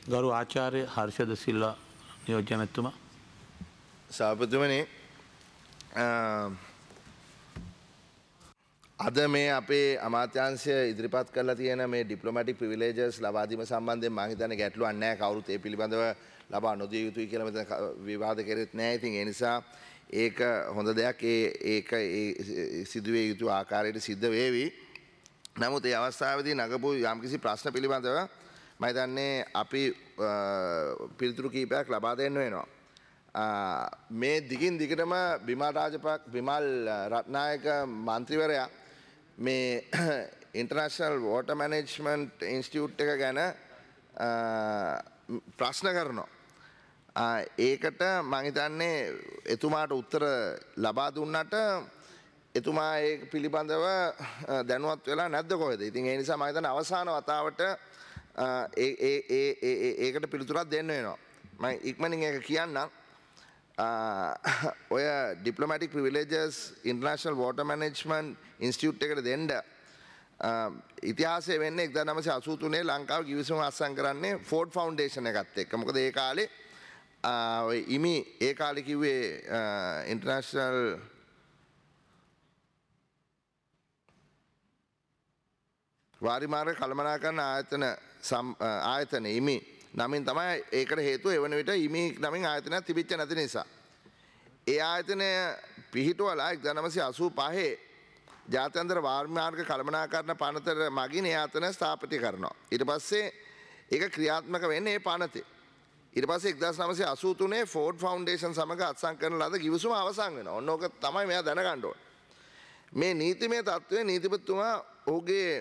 ගරු ආචාර්ය හර්ෂද සිල්වා නියෝජ්‍ය මැතිතුමා. සභාපතිතුමනි, අද මේ අපේ අමාත්‍යාංශය ඉදිරිපත් කරලා තියෙන මේ ඩිප්ලොමැටික් ප්‍රිවිලේජස් ලබා දීම සම්බන්ධයෙන් මම හිතන්නේ ගැටලුවක් නැහැ. කවුරුත් ඒ පිළිබඳව ලබා නොදිය යුතුයි කියලා මෙතන විවාද කෙරෙත් නැහැ. ඉතින් ඒ නිසා ඒක හොඳ දෙයක්. ඒක සිදුවේ යුතු ආකාරයට සිද්ධ වේවි. නමුත් ඒ අවස්ථාවේදී නගපු යම්කිසි ප්‍රශ්න පිළිබඳව මම හිතන්නේ අපි පිළිතුරු කීපයක් ලබා දෙන්න වෙනවා. මේ දිගින් දිගටම බිමල් රත්නායක මන්ත්‍රීවරයා මේ ඉන්ටර්නැෂනල් වෝටර් මැනේජ්මන්ට් ඉන්ස්ටිටියුට් එක ගැන ප්‍රශ්න කරනවා. ඒකට මම හිතන්නේ එතුමාට උත්තර ලබා දුන්නට එතුමා ඒ පිළිබඳව දැනුවත් වෙලා නැද්ද කොහෙද? ඉතින් ඒ නිසා මම හිතන්නේ අවසාන වතාවට ඒකට පිළිතුරක් දෙන්න වෙනවා. මම ඉක්මනින් ඒක කියන්නම්. ඔය diplomatic privileges international water management institute එකට දෙන්න ඉතිහාසය වෙන්නේ 1983 ලංකාව කිවිසුම අත්සන් කරන්නේ ෆෝඩ් ෆවුන්ඩේෂන් එකත් එක්ක. මොකද ඒ කාලේ ඉමි ඒ කාලේ කිව්වේ ඉන්ටර්නැෂනල් වාරිමාර්ග කළමනාකරන ආයතන ඉමි නමින් තමයි ඒකට හේතුව. එවන විට ඉමි නමින් ආයතනයක් තිබිච්ච නැති නිසා ඒ ආයතනය පිහිටුවලා 1985 ජාත්‍යන්තර වාරිමාර්ග කළමනාකරන පනතට මගින් ඒ ආයතනය ස්ථාපිත කරනවා. ඊට පස්සේ ඒක ක්‍රියාත්මක වෙන්නේ ඒ පනතේ. ඊට පස්සේ 1983 ෆෝඩ් ෆවුන්ඩේෂන් සමග අත්සන් කරන ලද කිවිසුම අවසන් වෙනවා. ඔන්න ඕක තමයි මෙයා දැනගන්න ඕනේ. මේ නීතිමය තත්ත්වයේ නීතිපතිතුමා ඔහුගේ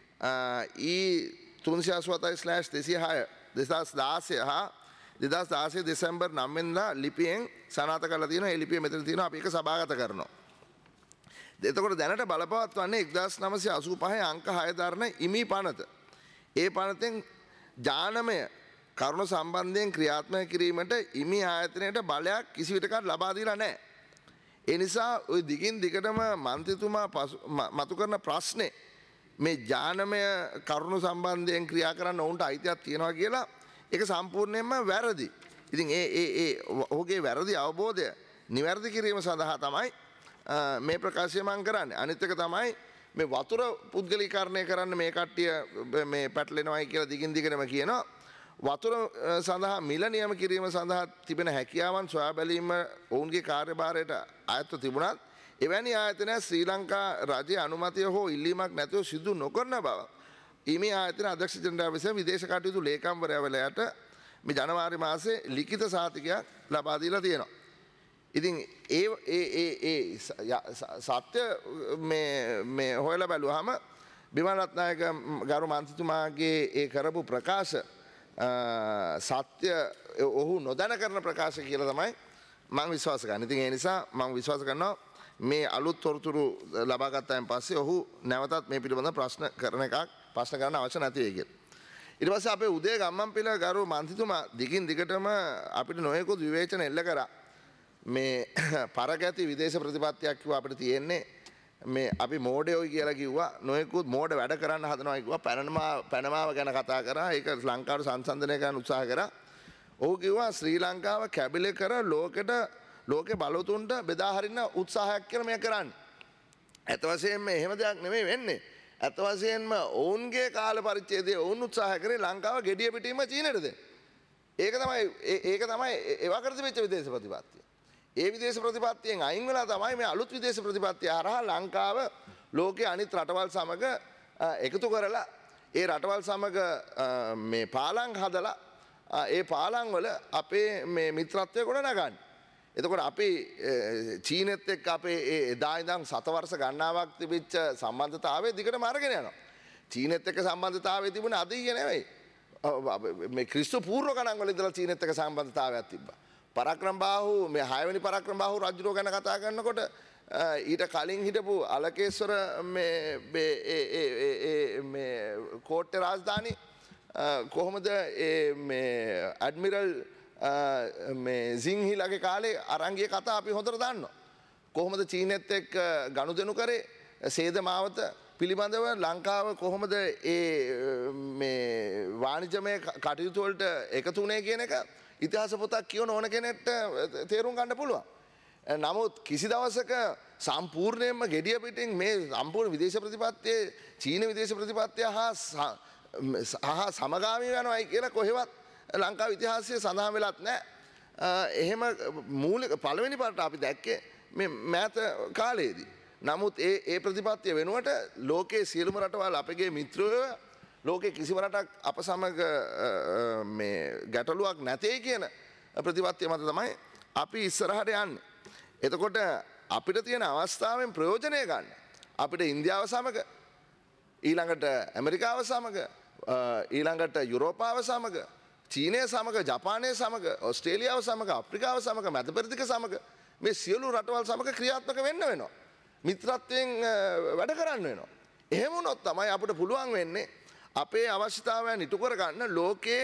E387/206 2016 හා 2016 දෙසැම්බර් 9 වෙනිදා ලිපියෙන් සනාථ කරලා තියෙනවා. ඒ ලිපිය මෙතන තියෙනවා. අපි ඒක සභාගත කරනවා. එතකොට දැනට බලපවත්වන්නේ 1985 අංක 6 දරන ඉමි පනත. ඒ පනතෙන් ජානමය කරුණු සම්බන්ධයෙන් ක්‍රියාත්මක කිරීමට ඉමි ආයතනයට බලයක් කිසිවිටකත් ලබා දීලා නැහැ. ඒ නිසා ওই දිගින් දිගටම මන්ත්‍රීතුමා මතු කරන ප්‍රශ්නේ මේ ජානමය කරුණු සම්බන්ධයෙන් ක්‍රියා කරන්න ඔවුන්ට අයිතියක් තියෙනවා කියලා ඒක සම්පූර්ණයෙන්ම වැරදි. ඉතින් ඔහුගේ වැරදි අවබෝධය නිවැරදි කිරීම සඳහා තමයි මේ ප්‍රකාශය මම කරන්නේ. අනිත් එක තමයි මේ වතුර පුද්ගලීකරණය කරන්න මේ කට්ටිය මේ පැටලෙනවායි කියලා දිගින් දිගටම කියනවා. වතුර සඳහා මිල නියම කිරීම සඳහා තිබෙන හැකියාවන් සොයා බැලීම ඔවුන්ගේ කාර්යභාරයට අයත්ව තිබුණත් එවැනි ආයතනයක් ශ්‍රී ලංකා රජයේ අනුමැතිය හෝ ඉල්ලීමක් නැතිව සිදු නොකරන බව ඉමි ආයතන අධ්‍යක්ෂ ජනරාල් විසින් විදේශ කටයුතු ලේකම්වරයාට මේ ජනවාරි මාසයේ ලිඛිත සහතිකයක් ලබා දීලා තියෙනවා. ඉතින් ඒ සත්‍ය මේ හොයලා බැලුවාම බිමල් රත්නායක ගරු මන්ත්‍රීතුමාගේ ඒ කරපු ප්‍රකාශ සත්‍ය ඔහු නොදැන කරන ප්‍රකාශ කියලා තමයි මම විශ්වාස කරන්නේ. ඉතින් ඒ නිසා මම විශ්වාස කරනවා මේ අලුත් තොරතුරු ලබා ගත්තයින් පස්සේ ඔහු නැවතත් මේ පිළිබඳව ප්‍රශ්න කරන්න අවශ්‍ය නැති වෙයි කියලා. ඊට පස්සේ අපේ උදේ ගම්මන්පිල ගරු මන්ත්‍රීතුමා දිගින් දිගටම අපිට නොයෙකුත් විවේචන එල්ල කරා. මේ පරගැති විදේශ ප්‍රතිපත්තියක් කිව්වා අපිට තියෙන්නේ මේ අපි මෝඩයෝයි කියලා කිව්වා. නොයෙකුත් මෝඩ වැඩ කරන්න හදනවා කිව්වා. පැනමාව ගැන කතා කරා. ඒක ලංකාවට සංසන්දනය කරන්න උත්සාහ කරා. ඔහු කිව්වා ශ්‍රී ලංකාව කැබිලේ කර ලෝකේ බලවතුන්ට බෙදා හරින්න උත්සාහයක් කියලා මේ කරන්නේ. ඇත්ත වශයෙන්ම එහෙම දෙයක් නෙමෙයි වෙන්නේ. ඇත්ත වශයෙන්ම ඔවුන්ගේ කාල පරිච්ඡේදයේ ඔවුන් උත්සාහ කරේ ලංකාව gediya පිටීම චීනයට දෙන්න. ඒක තමයි ඒවා කර තිබෙච්ච විදේශ ප්‍රතිපත්තිය. ඒ විදේශ ප්‍රතිපත්තියෙන් අයින් වෙලා තමයි මේ අලුත් විදේශ ප්‍රතිපත්තිය හරහා ලංකාව ලෝකයේ අනිත් රටවල් සමග එකතු කරලා ඒ රටවල් සමග මේ පාලම් හදලා ඒ පාලම් වල අපේ මේ මිත්‍රත්වය ගොඩනගන්නේ. එතකොට අපි චීනෙත් එක්ක අපේ එදා ඉඳන් සතවර්ෂ ගණනාවක් තිබිච්ච සම්බන්ධතාවය දිගටම අරගෙන යනවා. චීනෙත් එක්ක සම්බන්ධතාවය තිබුණේ අද ඊයේ නෙවෙයි. මේ ක්‍රිස්තු පූර්ව ගණන් වල ඉඳලා චීනෙත් එක්ක සම්බන්ධතාවයක් තිබ්බා. පරාක්‍රම බාහු මේ 6 වෙනි පරාක්‍රම බාහු රජුරෝ ගැන කතා කරනකොට ඊට කලින් හිටපු අලකේශ්වර මේ කෝට්ටේ රාජධානි කොහොමද මේ ඇඩ්මිරල් මේ සිංහිලගේ කාලේ අරංගිය කතා අපි හොඳට දන්නවා. කොහොමද චීනෙත් එක්ක ගනුදෙනු කරේ සේද මාවත පිළිබඳව ලංකාව කොහොමද මේ වාණිජමය කටයුතු වලට එකතු වුණේ කියන එක ඉතිහාස පොතක් කියවන ඕන කෙනෙක්ට තේරුම් ගන්න පුළුවන්. නමුත් කිසි දවසක සම්පූර්ණයෙන්ම gediya පිටින් මේ සම්පූර්ණ විදේශ ප්‍රතිපත්තියේ චීන විදේශ ප්‍රතිපත්තිය හා සමගාමී වෙනවයි කියලා කොහෙවත් ලංකාවේ ඉතිහාසයේ සඳහන් වෙලත් නැහැ. එහෙම මූලික පළවෙනි පාරට අපි දැක්කේ මේ මෑත කාලයේදී. නමුත් ඒ ප්‍රතිපත්තිය වෙනුවට ලෝකයේ සියලුම රටවල් අපගේ මිත්‍රයෝ ලෝකයේ කිසිම රටක් අප සමග මේ ගැටලුවක් නැtei කියන ප්‍රතිපත්තිය මත තමයි අපි ඉස්සරහට යන්නේ. එතකොට අපිට තියෙන අවස්ථාවෙන් ප්‍රයෝජනය ගන්න. අපිට ඉන්දියාව සමග ඊළඟට ඇමරිකාව සමග ඊළඟට යුරෝපාව සමග චීනය සමග ජපානය සමග ඔස්ට්‍රේලියාව සමග අප්‍රිකාව සමග මැද පෙරදිග සමග මේ සියලු රටවල් සමග ක්‍රියාත්මක වෙන්න වෙනවා. මිත්‍රත්වයෙන් වැඩ කරන්න වෙනවා. එහෙම වුණොත් තමයි අපිට පුළුවන් වෙන්නේ අපේ අවශ්‍යතාවයන් ඉටු කරගන්න ලෝකයේ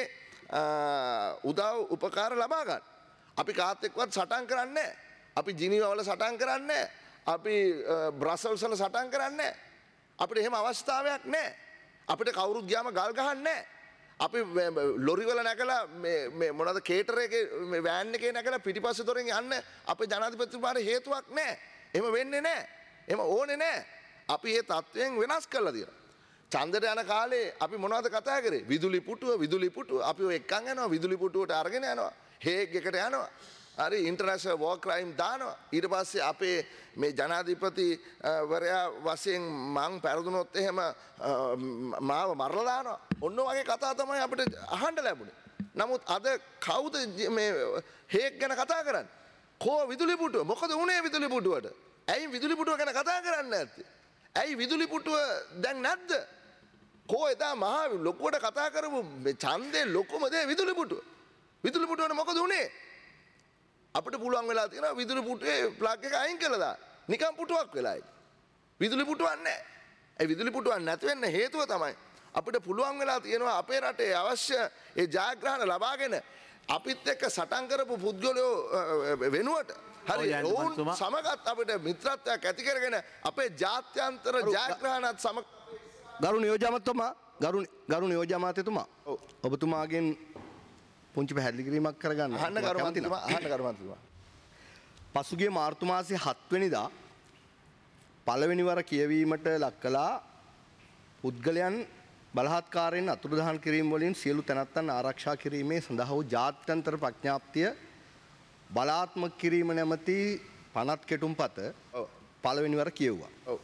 උදව් උපකාර ලබා ගන්න. අපි කාත් එක්කවත් සටන් කරන්නේ නැහැ. අපි ජිනීවා වල සටන් කරන්නේ නැහැ. අපි බ්‍රසල්ස් වල සටන් කරන්නේ නැහැ. අපිට එහෙම අවස්ථාවක් නැහැ. අපිට කවුරුත් ගියාම ගල් ගහන්නේ නැහැ. අපි ලොරි වල නැගලා මේ මොනවාද කේටර් එකේ මේ වෑන් එකේ නැගලා පිටිපස්සේ දොරෙන් යන්න අපේ ජනාධිපතිතුමාට හේතුවක් නැහැ. එහෙම වෙන්නේ නැහැ. එහෙම ඕනේ නැහැ. අපි මේ තත්වයෙන් වෙනස් කරලා තියෙනවා. ඡන්දට යන කාලේ අපි මොනවද කතා කරේ? විදුලි පුටුව අපි ඔය එක්කන් යනවා විදුලි පුටුවට අරගෙන යනවා. හේග් එකට යනවා. හරි ඉන්ටර්නැෂනල් වෝර් ක්‍රයිම් දානවා. ඊට පස්සේ අපේ මේ ජනාධිපති වරයා වශයෙන් මං පෙරදුනොත් එහෙම මාව මරලා දානවා. ඔන්න වගේ කතා තමයි අපිට අහන්න ලැබුණේ. නමුත් අද කවුද මේ හේග් ගැන කතා කරන්නේ? කෝ විදුලි පුටුව? මොකද උනේ විදුලි පුටුවට? ඇයි විදුලි පුටුව ගැන කතා කරන්නේ නැත්තේ? ඇයි විදුලි පුටුව දැන් නැද්ද? කෝ එදා මහා ලොකුවට කතා කරපු මේ ඡන්දේ ලොකුම දේ විදුලි පුටුව. විදුලි පුටුවට මොකද උනේ? අපිට පුළුවන් වෙලා තියෙනවා විදුලි පුටුවේ ප්ලග් එක අයින් කළා දාන්න. නිකන් පුටුවක් වෙලා ඒක. විදුලි පුටුවක් නැහැ. ඒ විදුලි පුටුවක් නැති වෙන්න හේතුව තමයි අපිට පුළුවන් වෙලා තියෙනවා අපේ රටේ අවශ්‍ය ඒ ජයග්‍රහණ ලබාගෙන අපිත් එක්ක සටන් කරපු පුද්ගලයෝ වෙනුවට හරි ඔවුන් සමගත් අපිට මිත්‍රත්වයක් ඇති කරගෙන අපේ ජාත්‍යන්තර ජයග්‍රහණත් සමග ගරු නියෝජ්‍යමතුමා ගරු නියෝජ්‍යමාත්‍යතුමා ඔබතුමාගෙන් පුංචි පැහැදිලි කිරීමක් කරගන්න අහන්න කරුමන්තුමා පසුගිය මාර්තු මාසයේ 7 වෙනිදා පළවෙනි වර කියවීමට ලක් කළා පුද්ගලයන් බලහත්කාරයෙන් අතුරුදහන් කිරීම වලින් සියලු තැනැත්තන් ආරක්ෂා කිරීමේ සඳහා වූ ජාත්‍යන්තර ප්‍රඥාප්තිය බලාත්මක කිරීම නැමැති පනත් කෙටුම්පත පළවෙනි වර කියවුවා. ඔව්.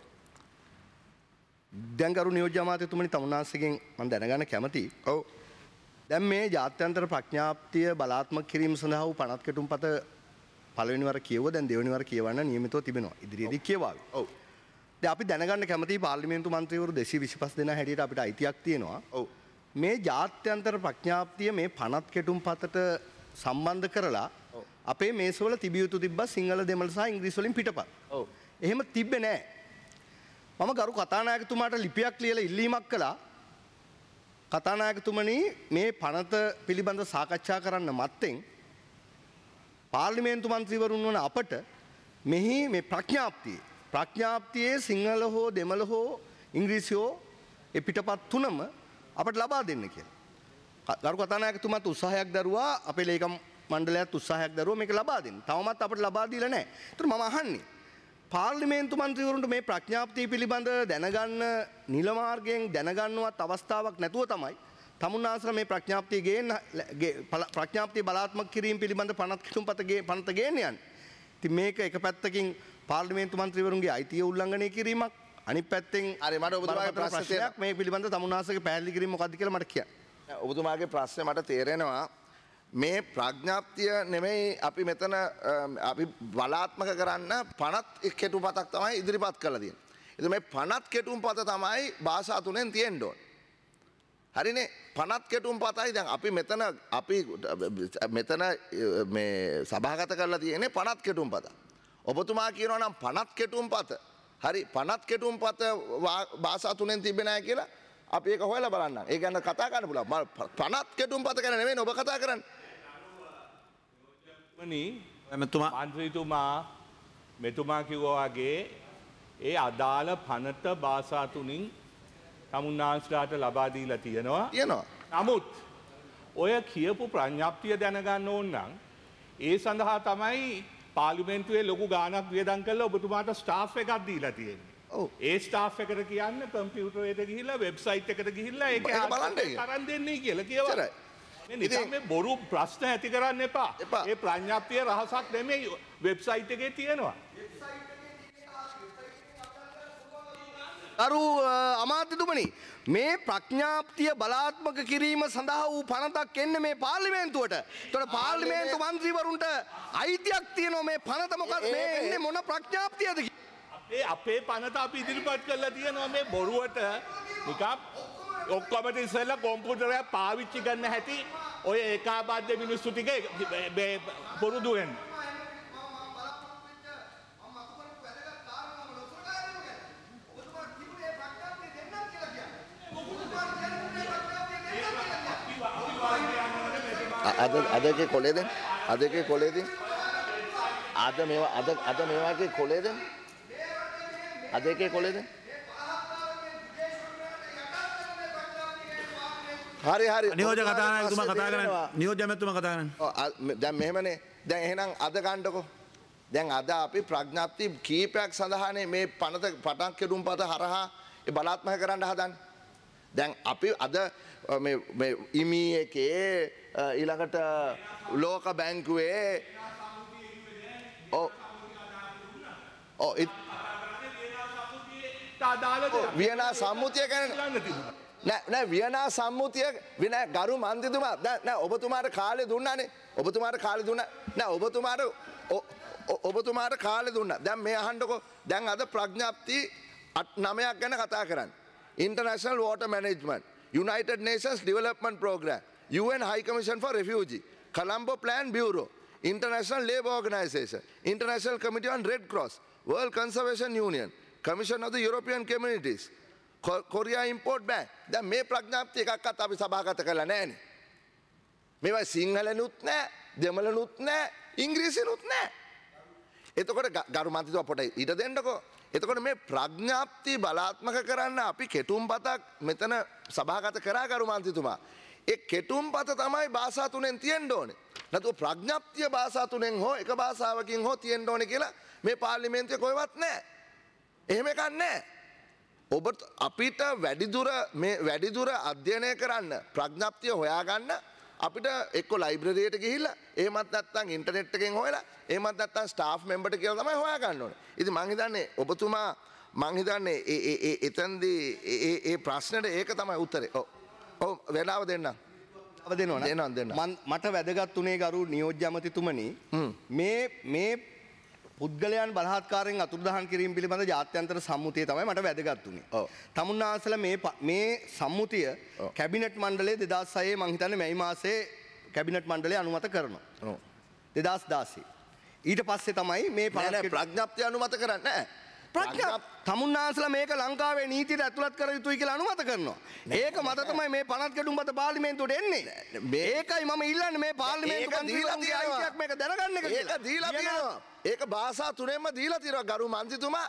දැන් ගරු නියෝජ්‍ය අමාත්‍යතුමනි තමුන්නාන්සේගෙන් මම දැනගන්න කැමතියි. ඔව්. දැන් මේ ජාත්‍යන්තර ප්‍රඥාප්තිය බලාත්මක කිරීම සඳහා වූ පනත් කෙටුම්පත පළවෙනි වර කියවුවා. දැන් දෙවෙනි වර කියවන්න නියමිතව තිබෙනවා. ඉදිරියේදී කියවාවි. ඔව්. දැන් අපි දැනගන්න කැමතියි පාර්ලිමේන්තු මන්ත්‍රීවරු 225 දෙනා හැටියට අපිට අයිතියක් තියෙනවා. ඔව්. මේ ජාත්‍යන්තර ප්‍රඥාප්තිය මේ පනත් කෙටුම්පතට සම්බන්ධ කරලා අපේ මේසවල තිබිය යුතු තිබ්බා සිංහල දෙමළ සහ ඉංග්‍රීසි වලින් පිටපත්. ඔව්. එහෙම තිබ්බේ නැහැ. මම ගරු කතානායකතුමාට ලිපියක් ලියලා ඉල්ලීමක් කළා. කතානායකතුමනි මේ පනත පිළිබඳ සාකච්ඡා කරන්න මත්තෙන් පාර්ලිමේන්තු මන්ත්‍රීවරුන් වන අපට මෙහි මේ ප්‍රඥාප්තියේ සිංහල හෝ දෙමළ හෝ ඉංග්‍රීසි හෝ ඒ පිටපත් තුනම අපට ලබා දෙන්න කියලා. ගරු කතානායකතුමාත් උත්සාහයක් දරුවා අපේ ලේකම් මණ්ඩලයත් උත්සාහයක් දරුවා මේක ලබා දෙන්න. තවමත් අපට ලබා දීලා නැහැ. ඒතර මම අහන්නේ පාර්ලිමේන්තු මන්ත්‍රීවරුන්ට මේ ප්‍රඥාප්තිය පිළිබඳ දැනගන්න නිල මාර්ගයෙන් දැනගන්නවත් අවස්ථාවක් නැතුව තමයි තමුන්නාන්සලා මේ ප්‍රඥාප්තිය ප්‍රඥාප්තිය බලාත්මක කිරීම පිළිබඳ පනත ගේන්න යන්නේ. ඉතින් මේක එක පැත්තකින් පාර්ලිමේන්තු මන්ත්‍රීවරුන්ගේ අයිතිය උල්ලංඝනය කිරීමක් අනිත් පැත්තෙන් හරි මට ඔබතුමාගේ ප්‍රශ්නයක් මේ පිළිබඳ තමුන්නාන්සේගේ පැහැදිලි කිරීම මොකක්ද කියලා මට කියන්න. ඔබතුමාගේ ප්‍රශ්නේ මට තේරෙනවා මේ ප්‍රඥාප්තිය නෙමෙයි අපි මෙතන අපි බලාත්මක කරන්න පනත් කෙටුම්පතක් තමයි ඉදිරිපත් කරලා තියෙන්නේ. ඉතින් මේ පනත් කෙටුම්පත තමයි භාෂා තුනෙන් තියෙන්න ඕන. හරිනේ පනත් කෙටුම්පතයි දැන් අපි මෙතන මේ සභාගත කරලා තියෙන්නේ පනත් කෙටුම්පත. ඔබතුමා කියනවා නම් පනත් කෙටුම්පත හරි පනත් කෙටුම්පත භාෂා තුනෙන් තිබෙන්නේ නැහැ කියලා අපි ඒක හොයලා බලන්න. ඒ ගැන කතා කරන්න පුළුවන්. පනත් කෙටුම්පත ගැන නෙමෙයි ඔබ කතා කරන්නේ. මන්ත්‍රීතුමා මෙතුමා කිව්වා වගේ ඒ අදාළ පනත භාෂා තුنين තමුන්නාන්සලාට ලබා දීලා තියෙනවා. නමුත් ඔය කියපු ප්‍රඥප්තිය දැනගන්න ඕන නම් ඒ සඳහා තමයි පාර්ලිමේන්තුවේ ලොකු ගාණක් වියදම් කරලා ඔබතුමාට ස්ටාෆ් එකක් දීලා තියෙන්නේ. ඔව්. ඒ ස්ටාෆ් එකට කියන්න කම්පියුටරයට ගිහිල්ලා වෙබ්සයිට් එකට ගිහිල්ලා ඒක ඒක බලන්න ඒක. කරන් දෙන්නේ කියලා කියවන්න. එච්චරයි. මේ නිකන් මේ බොරු ප්‍රශ්න ඇති කරන්න එපා. එපා. ඒ ප්‍රඥප්තිය රහසක් නෙමෙයි වෙබ්සයිට් එකේ තියෙනවා. අරු අමාත්‍යතුමනි මේ ප්‍රඥාප්තිය බලාත්මක කිරීම සඳහා වූ පනතක් එන්නේ මේ පාර්ලිමේන්තුවට. ඒතකොට පාර්ලිමේන්තු මන්ත්‍රීවරුන්ට අයිතියක් තියෙනවා මේ පනත මොකද මේ එන්නේ මොන ප්‍රඥාප්තියද අපේ පනත අපි ඉදිරිපත් කරලා තියෙනවා මේ බොරුවට නිකම් ඔක්කොම ඉස්සෙල්ලා කොම්පියුටරයක් පාවිච්චි කරන්න හැටි ඔය ඒකාබද්ධ මිනිස්සු ටික පුරුදු වෙන්න. අදගේ කොලේද අදගේ කොලේද අද මේවා අද මේවාගේ කොලේද අදගේ කොලේද හරි හරි නියෝජ්‍ය කතානායකතුමා කතා කරන්නේ නියෝජ්‍ය ඇමතුමා කතා කරන්නේ දැන් මෙහෙමනේ දැන් එහෙනම් අද ගන්නකො දැන් අද අපි ප්‍රඥප්ති කීපයක් සඳහානේ මේ පනත පටන් කෙරුම්පත හරහා ඒ බලාත්මක කරන්න හදන්නේ දැන් අපි අද මේ ඉමි එකේ ඊළඟට ලෝක බැංකුවේ වියනා සම්මුතිය ගැන නෑ වියනා සම්මුතිය වින ගරු මන්ත්‍රීතුමා නෑ ඔබතුමාට කාලේ දුන්නානේ ඔබතුමාට කාලේ දුන්නා නෑ ඔබතුමාට කාලේ දුන්නා දැන් මේ අහන්නකො දැන් අද ප්‍රඥප්ති 9ක් ගැන කතා කරන්නේ International Water Management United Nations Development Program UN High Commission for Refugee, Colombo Plan Bureau, International Labour Organization, International Committee on Red Cross, World Conservation Union, Commission of the European Communities, Korea Import Bank. දැන් මේ ප්‍රඥාප්තිය එකක්වත් අපි සභාගත කරලා නැහැනේ. මේවා සිංහලනුත් නැහැ, දෙමළනුත් නැහැ, ඉංග්‍රීසිනුත් නැහැ. එතකොට ගරු මන්ත්‍රීතුමා පොඩ්ඩයි ඊට දෙන්නකෝ. එතකොට මේ ප්‍රඥාප්තිය බලාත්මක කරන්න අපි කෙටුම්පතක් මෙතන සභාගත කරා ගරු මන්ත්‍රීතුමා. ඒ කෙටුම්පත තමයි භාෂා තුනෙන් තියෙන්න ඕනේ. නැතුව ප්‍රඥප්තිය භාෂා තුනෙන් හෝ එක භාෂාවකින් හෝ තියෙන්න ඕනේ කියලා මේ පාර්ලිමේන්තුවේ කොහෙවත් නැහැ. එහෙම එකක් නැහැ. ඔබ අපිට වැඩිදුර අධ්‍යයනය කරන්න ප්‍රඥප්තිය හොයාගන්න අපිට එක්ක ලයිබ්‍රරියට ගිහිල්ලා එහෙමත් නැත්නම් ඉන්ටර්නෙට් එකෙන් හොයලා එහෙමත් නැත්නම් ස්ටාෆ් මෙම්බර්ට කියලා තමයි හොයාගන්න ඕනේ. ඉතින් මං හිතන්නේ ඔබතුමා මං හිතන්නේ එතෙන්දී ඒ ප්‍රශ්නෙට ඒක තමයි උත්තරේ. ඔව් වෙලාව දෙන්න. මට වැදගත් උනේ ගරු නියෝජ්‍ය ඇමතිතුමනි මේ පුද්ගලයන් බලහත්කාරයෙන් අතුරුදහන් කිරීම පිළිබඳ ජාත්‍යන්තර සම්මුතිය තමයි මට වැදගත් උනේ. තමුන්නාසල මේ සම්මුතිය කැබිනට් මණ්ඩලයේ 2006 මං හිතන්නේ මැයි මාසයේ කැබිනට් මණ්ඩලය අනුමත කරනවා. 2016. ඊට පස්සේ තමයි මේ ප්‍රඥප්තිය අනුමත කරන්නේ නැහැ. තමුන්නාසලා මේක ලංකාවේ නීතියට ඇතුළත් කර යුතුයි කියලා අනුමත කරනවා. ඒක මත තමයි මේ පනත් කෙටුම්පත පාර්ලිමේන්තුවට එන්නේ. ඒකයි මම ඉල්ලන්නේ මේ පාර්ලිමේන්තු මන්ත්‍රීවරුන්ගේ අයිතියක් මේක දැනගන්න එක කියලා. ඒක දීලා තියෙනවා. ඒක භාෂා තුනෙන්ම දීලා තියෙනවා ගරු මන්ත්‍රීතුමා.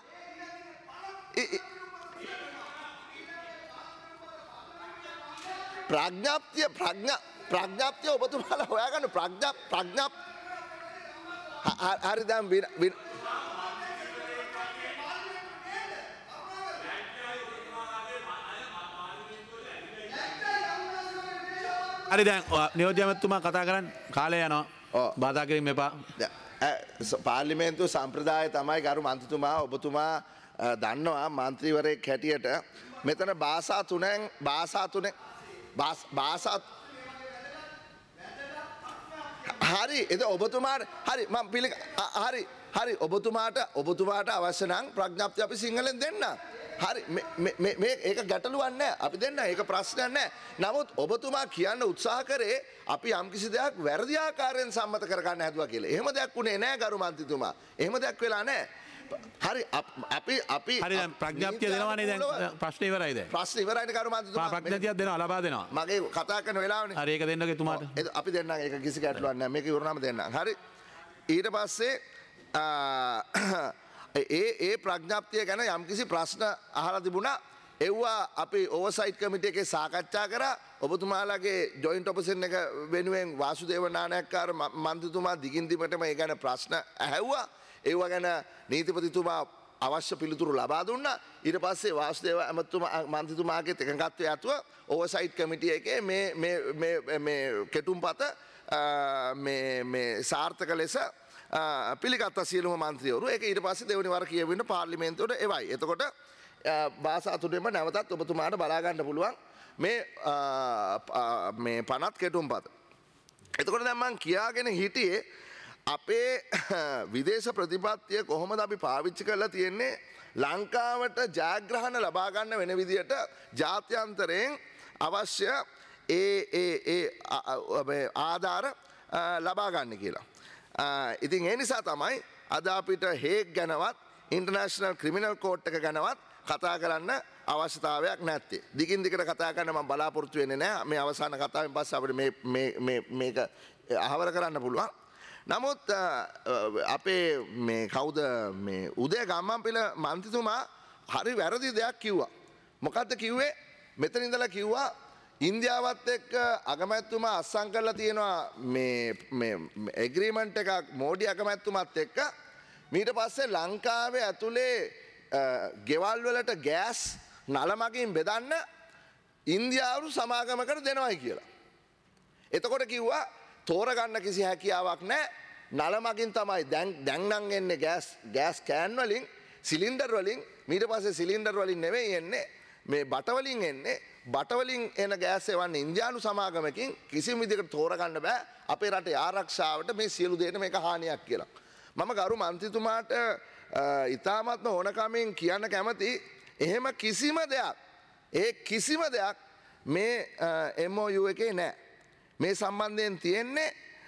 ප්‍රඥප්තිය ඔබතුමාලා හොයාගන්න ප්‍රඥප් හරි දැන් හරි දැන් නියෝජ්‍ය ඇමතුමා කතා කරන්න කාලය යනවා බාධා කිරීම එපා. පාර්ලිමේන්තු සම්ප්‍රදාය තමයි ගරු මන්ත්‍රීතුමා ඔබතුමා දන්නවා මන්ත්‍රීවරයෙක් හැටියට මෙතන භාෂා තුනෙන් හරි එද ඔබතුමාට හරි මම හරි ඔබතුමාට අවශ්‍ය නම් ප්‍රඥප්තිය අපි සිංහලෙන් දෙන්න. හරි මේ ඒක ගැටලුවක් නැහැ. අපි දෙන්න ඒක ප්‍රශ්නයක් නැහැ. නමුත් ඔබතුමා කියන්න උත්සාහ කරේ අපි යම්කිසි දෙයක් වැරදි ආකාරයෙන් සම්මත කරගන්න හැදුවා කියලා. එහෙම දෙයක් උනේ නැහැ ගරු මන්ත්‍රීතුමා. එහෙම දෙයක් වෙලා නැහැ. හරි අපි හරි දැන් ප්‍රඥප්තිය දෙනවනේ දැන් ප්‍රශ්න ඉවරයි දැන්. ප්‍රශ්න ඉවරයිනේ ගරු මන්ත්‍රීතුමා. ප්‍රඥප්තියක් දෙනවා ලබා දෙනවා. මගේ කතා කරන වෙලාවනේ. හරි ඒක දෙන්නකෝ එතුමාට. අපි දෙන්නම් ඒක කිසි ගැටලුවක් නැහැ. මේක ඉවරනම දෙන්නම්. හරි. ඊට පස්සේ ඒ ප්‍රඥප්තිය ගැන යම්කිසි ප්‍රශ්න අහලා තිබුණා. එව්වා අපි ඕවර්සයිට් කමිටුව එකේ සාකච්ඡා කරා. ඔබතුමාලාගේ ජොයින්ට් ඔපොසිෂන් එක වෙනුවෙන් වාසුදේව නානායක්කාර මන්ත්‍රීතුමා දිගින් දිගටම ඒ ගැන ප්‍රශ්න ඇහැව්වා. ඒව ගැන නීතිපතිතුමා අවශ්‍ය පිළිතුරු ලබා දුන්නා. ඊට පස්සේ වාසුදේව මන්ත්‍රීතුමාගේ එකඟත්වය ඇතුව ඕවර්සයිට් කමිටුව එකේ මේ කෙටුම්පත මේ සාර්ථක ලෙස පිළිගත්ත සියලුම මන්ත්‍රීවරු. ඒක ඊට පස්සේ දෙවෙනි වර කියවෙන්න පාර්ලිමේන්තුවට එවයි. එතකොට භාෂා තුනෙම නැවතත් ඔබතුමාට බලා ගන්න පුළුවන් මේ පනත් කෙටුම්පත. එතකොට දැන් මම කියාගෙන හිටියේ අපේ විදේශ ප්‍රතිපත්තිය කොහොමද අපි පාවිච්චි කරලා තියෙන්නේ ලංකාවට ජයග්‍රහණ ලබා ගන්න වෙන විදියට ජාත්‍යන්තරයෙන් අවශ්‍ය ආධාර ලබා ගන්න කියලා. ඉතින් ඒ නිසා තමයි අද අපිට හේග් ගැනවත් ඉන්ටර්නැෂනල් ක්‍රිමිනල් කෝට් එක ගැනවත් කතා කරන්න අවශ්‍යතාවයක් නැත්තේ. දිගින් දිගට කතා කරන්න මම බලාපොරොත්තු වෙන්නේ නැහැ. මේ අවසාන කතාවෙන් පස්සේ අපිට මේක අහවර කරන්න පුළුවන්. නමුත් අපේ මේ කවුද මේ උදේ ගම්මන්පිල මන්ත්‍රීතුමා හරි වැරදි දෙයක් කිව්වා. මොකද්ද කිව්වේ? මෙතන ඉඳලා කිව්වා ඉන්දියාවත් එක්ක අගමැතිතුමා අත්සන් කරලා තියෙනවා මේ ඇග්‍රීමන්ට් එකක් මෝඩි අගමැතිතුමත් එක්ක. ඊට පස්සේ ලංකාවේ ඇතුලේ ගෙවල් වලට ගෑස් නල මගින් බෙදන්න ඉන්දියානු සමාගමකට දෙනවයි කියලා. එතකොට කිව්වා තෝරගන්න කිසි හැකියාවක් නැහැ. නල මගින් තමයි දැන් නම් එන්නේ ගෑස් කෑන් වලින් සිලින්ඩර් වලින් ඊට පස්සේ සිලින්ඩර් වලින් නෙවෙයි එන්නේ මේ බට වලින් එන්නේ. බට වලින් එන ගෑස් එවන්නේ ඉන්දියානු සමාගමකින්. කිසිම විදිහකට තෝරගන්න බෑ අපේ රටේ ආරක්ෂාවට මේ සියලු දේට මේක හානියක් කියලා. මම ගරු මන්ත්‍රීතුමාට ඉතාමත්ම ඕනකමින් කියන්න කැමති එහෙම කිසිම දෙයක් මේ MOU එකේ නැහැ. මේ සම්බන්ධයෙන් තියෙන්නේ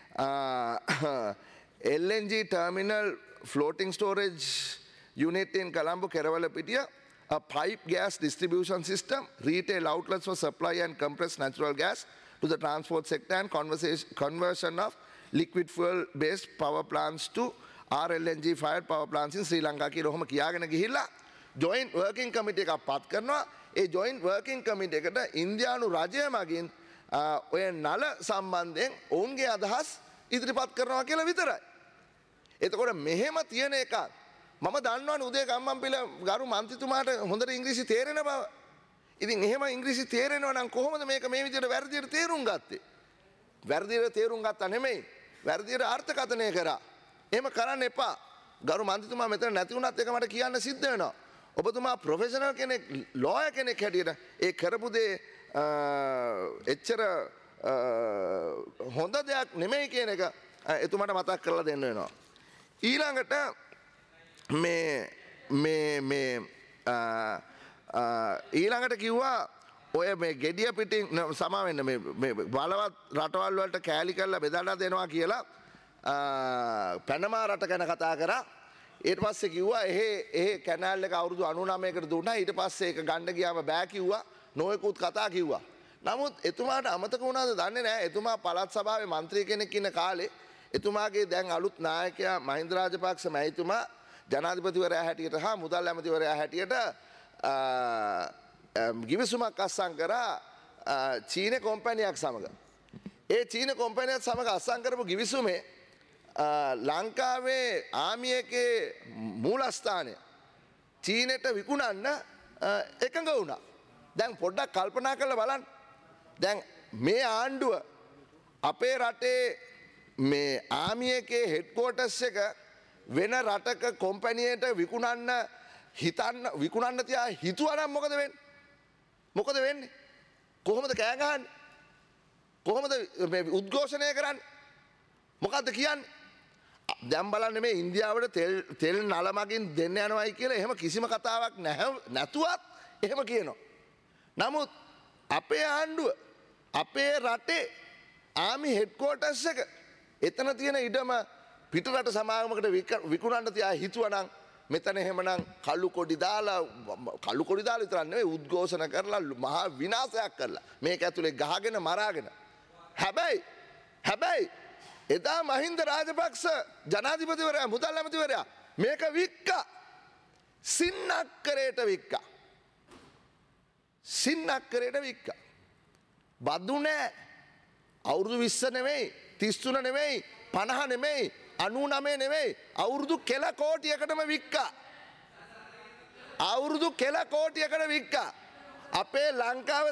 LNG terminal floating storage unit in Colombo Kerawalapitiya, a pipe gas distribution system, retail outlets for supply and compressed natural gas to the transport sector, and conversion of liquid fuel based power plants to RLNG fired power plants in Sri Lanka කියලා ඔහොම කියාගෙන ගිහිල්ලා joint working committee එකක් පත් කරනවා. ඒ joint working committee එකට ඉන්දියානු රජය මගින් ඔය නල සම්බන්ධයෙන් ඔවුන්ගේ අදහස් ඉදිරිපත් කරනවා කියලා විතරයි. එතකොට මෙහෙම තියෙන එකක් මම දන්නවනේ උදේ ගම්මන්පිල ගරු මන්ත්‍රීතුමාට හොඳට ඉංග්‍රීසි තේරෙන බව. ඉතින් එහෙම ඉංග්‍රීසි තේරෙනවා නම් කොහොමද මේක මේ විදිහට වැරදියට තේරුම් ගත්තේ? වැරදියට තේරුම් ගත්තා නෙමෙයි. වැරදියට අර්ථකථනය කරා. එහෙම කරන්න එපා. ගරු මන්ත්‍රීතුමා මෙතන නැති වුණත් ඒක මට කියන්න සිද්ධ වෙනවා. ඔබතුමා ප්‍රොෆෙෂනල් කෙනෙක්, ලෝයර් කෙනෙක් හැටියට ඒ කරපු දේ එච්චර හොඳ දෙයක් නෙමෙයි කියන එක එතුමාට මතක් කරලා දෙන්න වෙනවා. ඊළඟට ඊළඟට කිව්වා ඔය මේ ගෙඩිය පිටින් සමා වෙන්න මේ බලවත් රටවල් වලට කෑලි කරලා බෙදලා දෙනවා කියලා පැනමා රට ගැන කතා කරා. ඊට පස්සේ කිව්වා එහෙ කැනල් එක අවුරුදු 99කට දුන්නා. ඊට පස්සේ ඒක ගන්න ගියාම බෑ කිව්වා. නොයෙකුත් කතා කිව්වා. නමුත් එතුමාට අමතක වුණාද දන්නේ නැහැ. එතුමා පළාත් සභාවේ මන්ත්‍රී කෙනෙක් ඉන්න කාලේ එතුමාගේ දැන් අලුත් නායකයා මහින්ද රාජපක්ෂ මහතුමා ජනාධිපතිවරයා හැටියට හා මුදල් ඇමතිවරයා හැටියට ගිවිසුමක් අත්සන් කරා චීන කොම්පැනියක් සමග. ඒ චීන කොම්පැනියත් සමග අත්සන් කරපු ගිවිසුමේ ලංකාවේ ආමි එකේ මූලස්ථානය චීනෙට විකුණන්න එකඟ වුණා. දැන් පොඩ්ඩක් කල්පනා කරලා බලන්න. දැන් මේ ආණ්ඩුව අපේ රටේ මේ ආමි එකේ හෙඩ්ක්වෝටර්ස් එක වෙන රටක කොම්පැනියට විකුණන්න තියා හිතුවා නම් මොකද වෙන්නේ? මොකද වෙන්නේ? කොහොමද කෑ ගහන්නේ? කොහොමද මේ උද්ඝෝෂණය කරන්නේ? මොකද්ද කියන්නේ? දැන් බලන්න මේ ඉන්දියාවට තෙල් නල මගින් දෙන්න යනවායි කියලා එහෙම කිසිම කතාවක් නැතුවත් එහෙම කියනවා. නමුත් අපේ ආණ්ඩුව අපේ රටේ ආමි හෙඩ්ක්වෝටර්ස් එක එතන තියෙන ඉඩම පිටරට සමාගමකට විකුණන්න තියා හිතුවනම් මෙතන එහෙමනම් කළු කොඩි දාලා විතරක් නෙවෙයි උද්ඝෝෂණ කරලා මහා විනාශයක් කරලා මේක ඇතුලේ ගහගෙන මරාගෙන හැබැයි එදා මහින්ද රාජපක්ෂ ජනාධිපතිවරයා මුදල් ඇමතිවරයා මේක වික්කා සින්නක්කරේට වික්කා. සින්නක්කරයට වික්ක. බදු නෑ අවුරුදු 20 නෙවෙයි 33 නෙවෙයි 50 නෙවෙයි 99 නෙවෙයි අවුරුදු කෙල කෝටියකටම වික්කා. අවුරුදු කෙල කෝටියකට වික්කා. අපේ ලංකාව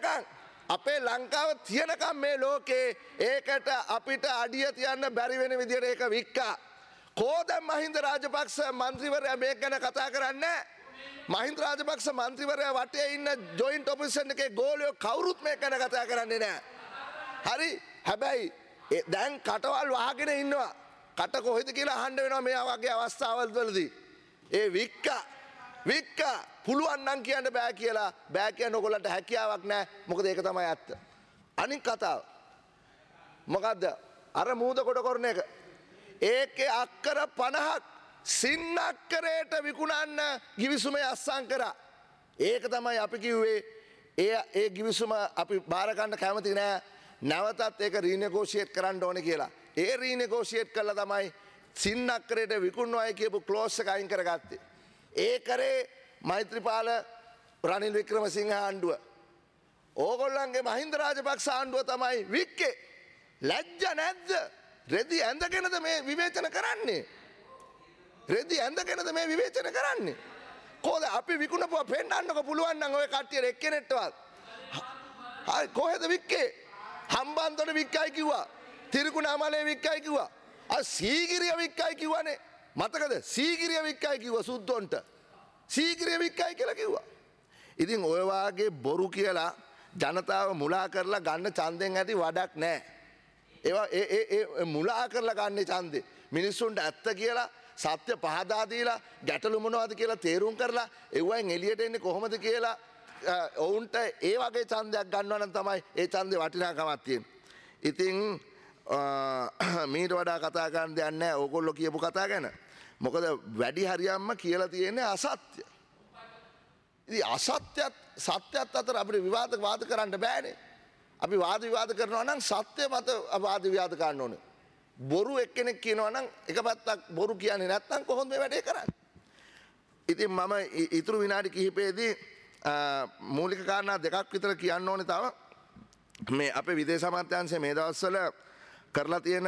තියනකම් මේ ලෝකේ ඒකට අපිට අඩිය තියන්න බැරි වෙන විදිහට ඒක වික්කා. කෝද මහින්ද රාජපක්ෂ මන්ත්‍රීවරයා මේක ගැන කතා කරන්නේ? මහින්ද රාජපක්ෂ මන්ත්‍රීවරයා වටේ ඉන්න ජොයින්ට් ඔපොසිෂන් එකේ ගෝලියෝ කවුරුත් මේක ගැන කතා කරන්නේ නැහැ. හරි හැබැයි දැන් කටවල් වහගෙන ඉන්නවා. කට කොහෙද කියලා අහන්න වෙනවා මේ වගේ අවස්ථාවල් වලදී. ඒ වික්කා පුළුවන් නම් කියන්න බෑ කියලා බෑ කියන ඔයගොල්ලන්ට හැකියාවක් නැහැ. මොකද ඒක තමයි ඇත්ත. අනිත් කතාව මොකද්ද? අර මූද කොට කරන එක. ඒකේ අක්කර 50ක් සින්නක්කරයට විකුණන්න ගිවිසුමේ අස්සම් කරා. ඒක තමයි අපි කිව්වේ ඒ ගිවිසුම අපි බාර ගන්න කැමති නෑ. නැවතත් ඒක රීනෙගෝෂিয়েට් කරන්න ඕනේ කියලා. ඒ රීනෙගෝෂিয়েට් කළා තමයි සින්නක්කරයට විකුණනවායි කියපු ක්ලෝස් එක අයින් කරගත්තේ. ඒ කරේ මෛත්‍රීපාල රනිල් වික්‍රමසිංහ ආණ්ඩුව. ඕගොල්ලන්ගේ මහින්ද රාජපක්ෂ ආණ්ඩුව තමයි වික්කේ. ලැජ්ජ නැද්ද? රෙදි ඇඳගෙනද මේ විවේචන කරන්නේ? රෙදි ඇඳගෙනද මේ විවේචන කරන්නේ? කොහොද අපි විකුණපුවා පෙන්නන්නකො පුළුවන් නම් ඔය කට්ටියට එක්කෙනෙක්ටවත්. හරි කොහෙද වික්කේ? හම්බන්තොට වික්කයි කිව්වා. තිරිකුණාමලේ වික්කයි කිව්වා. සීගිරිය වික්කයි කිව්වනේ. මතකද? සීගිරිය වික්කයි කිව්වා සුද්දොන්ට. සීගිරිය වික්කයි කියලා කිව්වා. ඉතින් ඔය වාගේ බොරු කියලා ජනතාව මුලා කරලා ගන්න ඡන්දෙන් ඇති වඩක් නැහැ. ඒවා ඒ මුලා කරලා ගන්න ඡන්දේ මිනිස්සුන්ට ඇත්ත කියලා සත්‍ය පහදා දීලා ගැටලු මොනවද කියලා තේරුම් කරලා එව්වෙන් එළියට එන්නේ කොහොමද කියලා ඔවුන්ට ඒ වගේ ඡන්දයක් ගන්නවා නම් තමයි ඒ ඡන්දේ වටිනාකමක් තියෙන්නේ. ඉතින් මීට වඩා කතා කරන්න දෙයක් නැහැ ඕගොල්ලෝ කියපු කතා ගැන. මොකද වැඩි හරියම්ම කියලා තියෙන්නේ අසත්‍ය. ඉතින් අසත්‍යත් සත්‍යත් අතර අපිට වාද කරන්න බෑනේ. අපි වාද විවාද කරනවා නම් සත්‍ය මත වාද විවාද කරන්න ඕනේ. බොරු එක්කෙනෙක් කියනවා නම් එක පැත්තක් බොරු කියන්නේ නැත්නම් කොහොමද මේ වැඩේ කරන්නේ? ඉතින් මම ඊතුරු විනාඩි කිහිපෙදී මූලික කාරණා දෙකක් විතර කියන්න ඕනේ තව. මේ අපේ විදේශ අමාත්‍යාංශය මේ දවස්වල කරලා තියෙන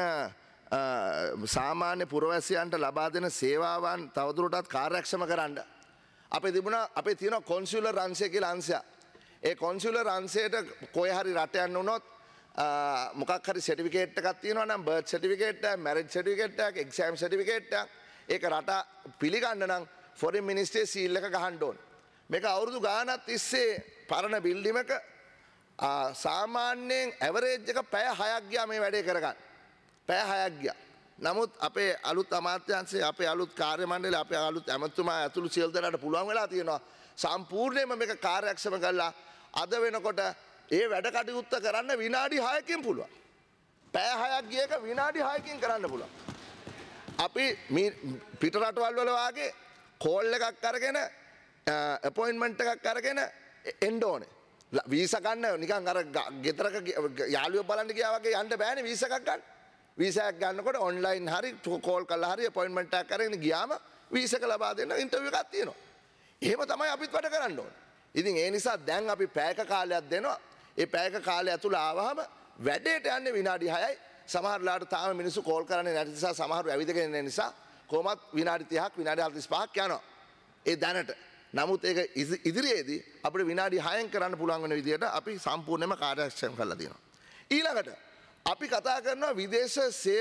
සාමාන්‍ය පුරවැසියන්ට ලබා දෙන සේවාවන් තවදුරටත් කාර්යක්ෂම කරන්න. අපේ තියෙන කොන්සියුලර් අංශය කියලා අංශයක්. ඒ කොන්සියුලර් අංශයට කොහේ හරි රට යන්න වුණොත් මොකක් හරි සර්ටිෆිකේට් එකක් තියෙනවා නම් බර්ත් සර්ටිෆිකේට් එක, මැරේජ් සර්ටිෆිකේට් එක, එක්සෑම් සර්ටිෆිකේට් එක ඒක රට පිළිගන්න නම් ෆොරින් මිනිස්ට්‍රියේ සීල් එක ගහන්න ඕන. මේක අවුරුදු ගාණක් තිස්සේ පරණ බිල්ඩින් එක සාමාන්‍යයෙන් ඇවරේජ් එක පැය 6ක් ගියා මේ වැඩේ කරගන්න. පැය 6ක් ගියා. නමුත් අපේ අලුත් අමාත්‍යාංශය, අපේ අලුත් කාර්ය මණ්ඩලය, අපේ අලුත් ඇමතුමා ඇතුළු සියලු දෙනාට පුළුවන් වෙලා තියෙනවා සම්පූර්ණයෙන්ම මේක කාර්යක්ෂම කරලා අද වෙනකොට ඒ වැඩ කටයුත්ත කරන්න විනාඩි 6කින් පුළුවන්. පැය 6ක් ගිය එක විනාඩි 6කින් කරන්න පුළුවන්. අපි පිට රටවල් වල වාගේ කෝල් එකක් අරගෙන අපොයින්ට්මන්ට් එකක් අරගෙන එන්න ඕනේ. වීසා ගන්න නිකන් අර ගෙදරක යාළුවෝ බලන්න ගියා වගේ යන්න බෑනේ වීසා එකක් ගන්න. වීසා එකක් ගන්නකොට ඔන්ලයින් හරි කෝල් කරලා හරි අපොයින්ට්මන්ට් එකක් අරගෙන ගියාම වීසා එක ලබා දෙන්න ඉන්ටර්විව් එකක් තියෙනවා. එහෙම තමයි අපිත් වැඩ කරන්න ඕනේ. ඉතින් ඒ නිසා දැන් අපි පැයක කාලයක් දෙනවා. ඒ පැයක කාලය ඇතුළත ආවහම වැඩේට යන්නේ විනාඩි 6යි. සමහරලාට තාම මිනිස්සු කෝල් කරන්නේ නැති නිසා සමහරව ඇවිදගෙන ඉන්න නිසා කොහොමත් විනාඩි 30ක් විනාඩි 45ක් යනවා. ඒ දැනට. නමුත් ඒක ඉදිරියේදී අපිට විනාඩි 6න් කරන්න පුළුවන් වෙන විදිහට අපි සම්පූර්ණයෙන්ම කාර්යක්ෂම කරලා තියෙනවා. ඊළඟට අපි කතා කරනවා විදේශ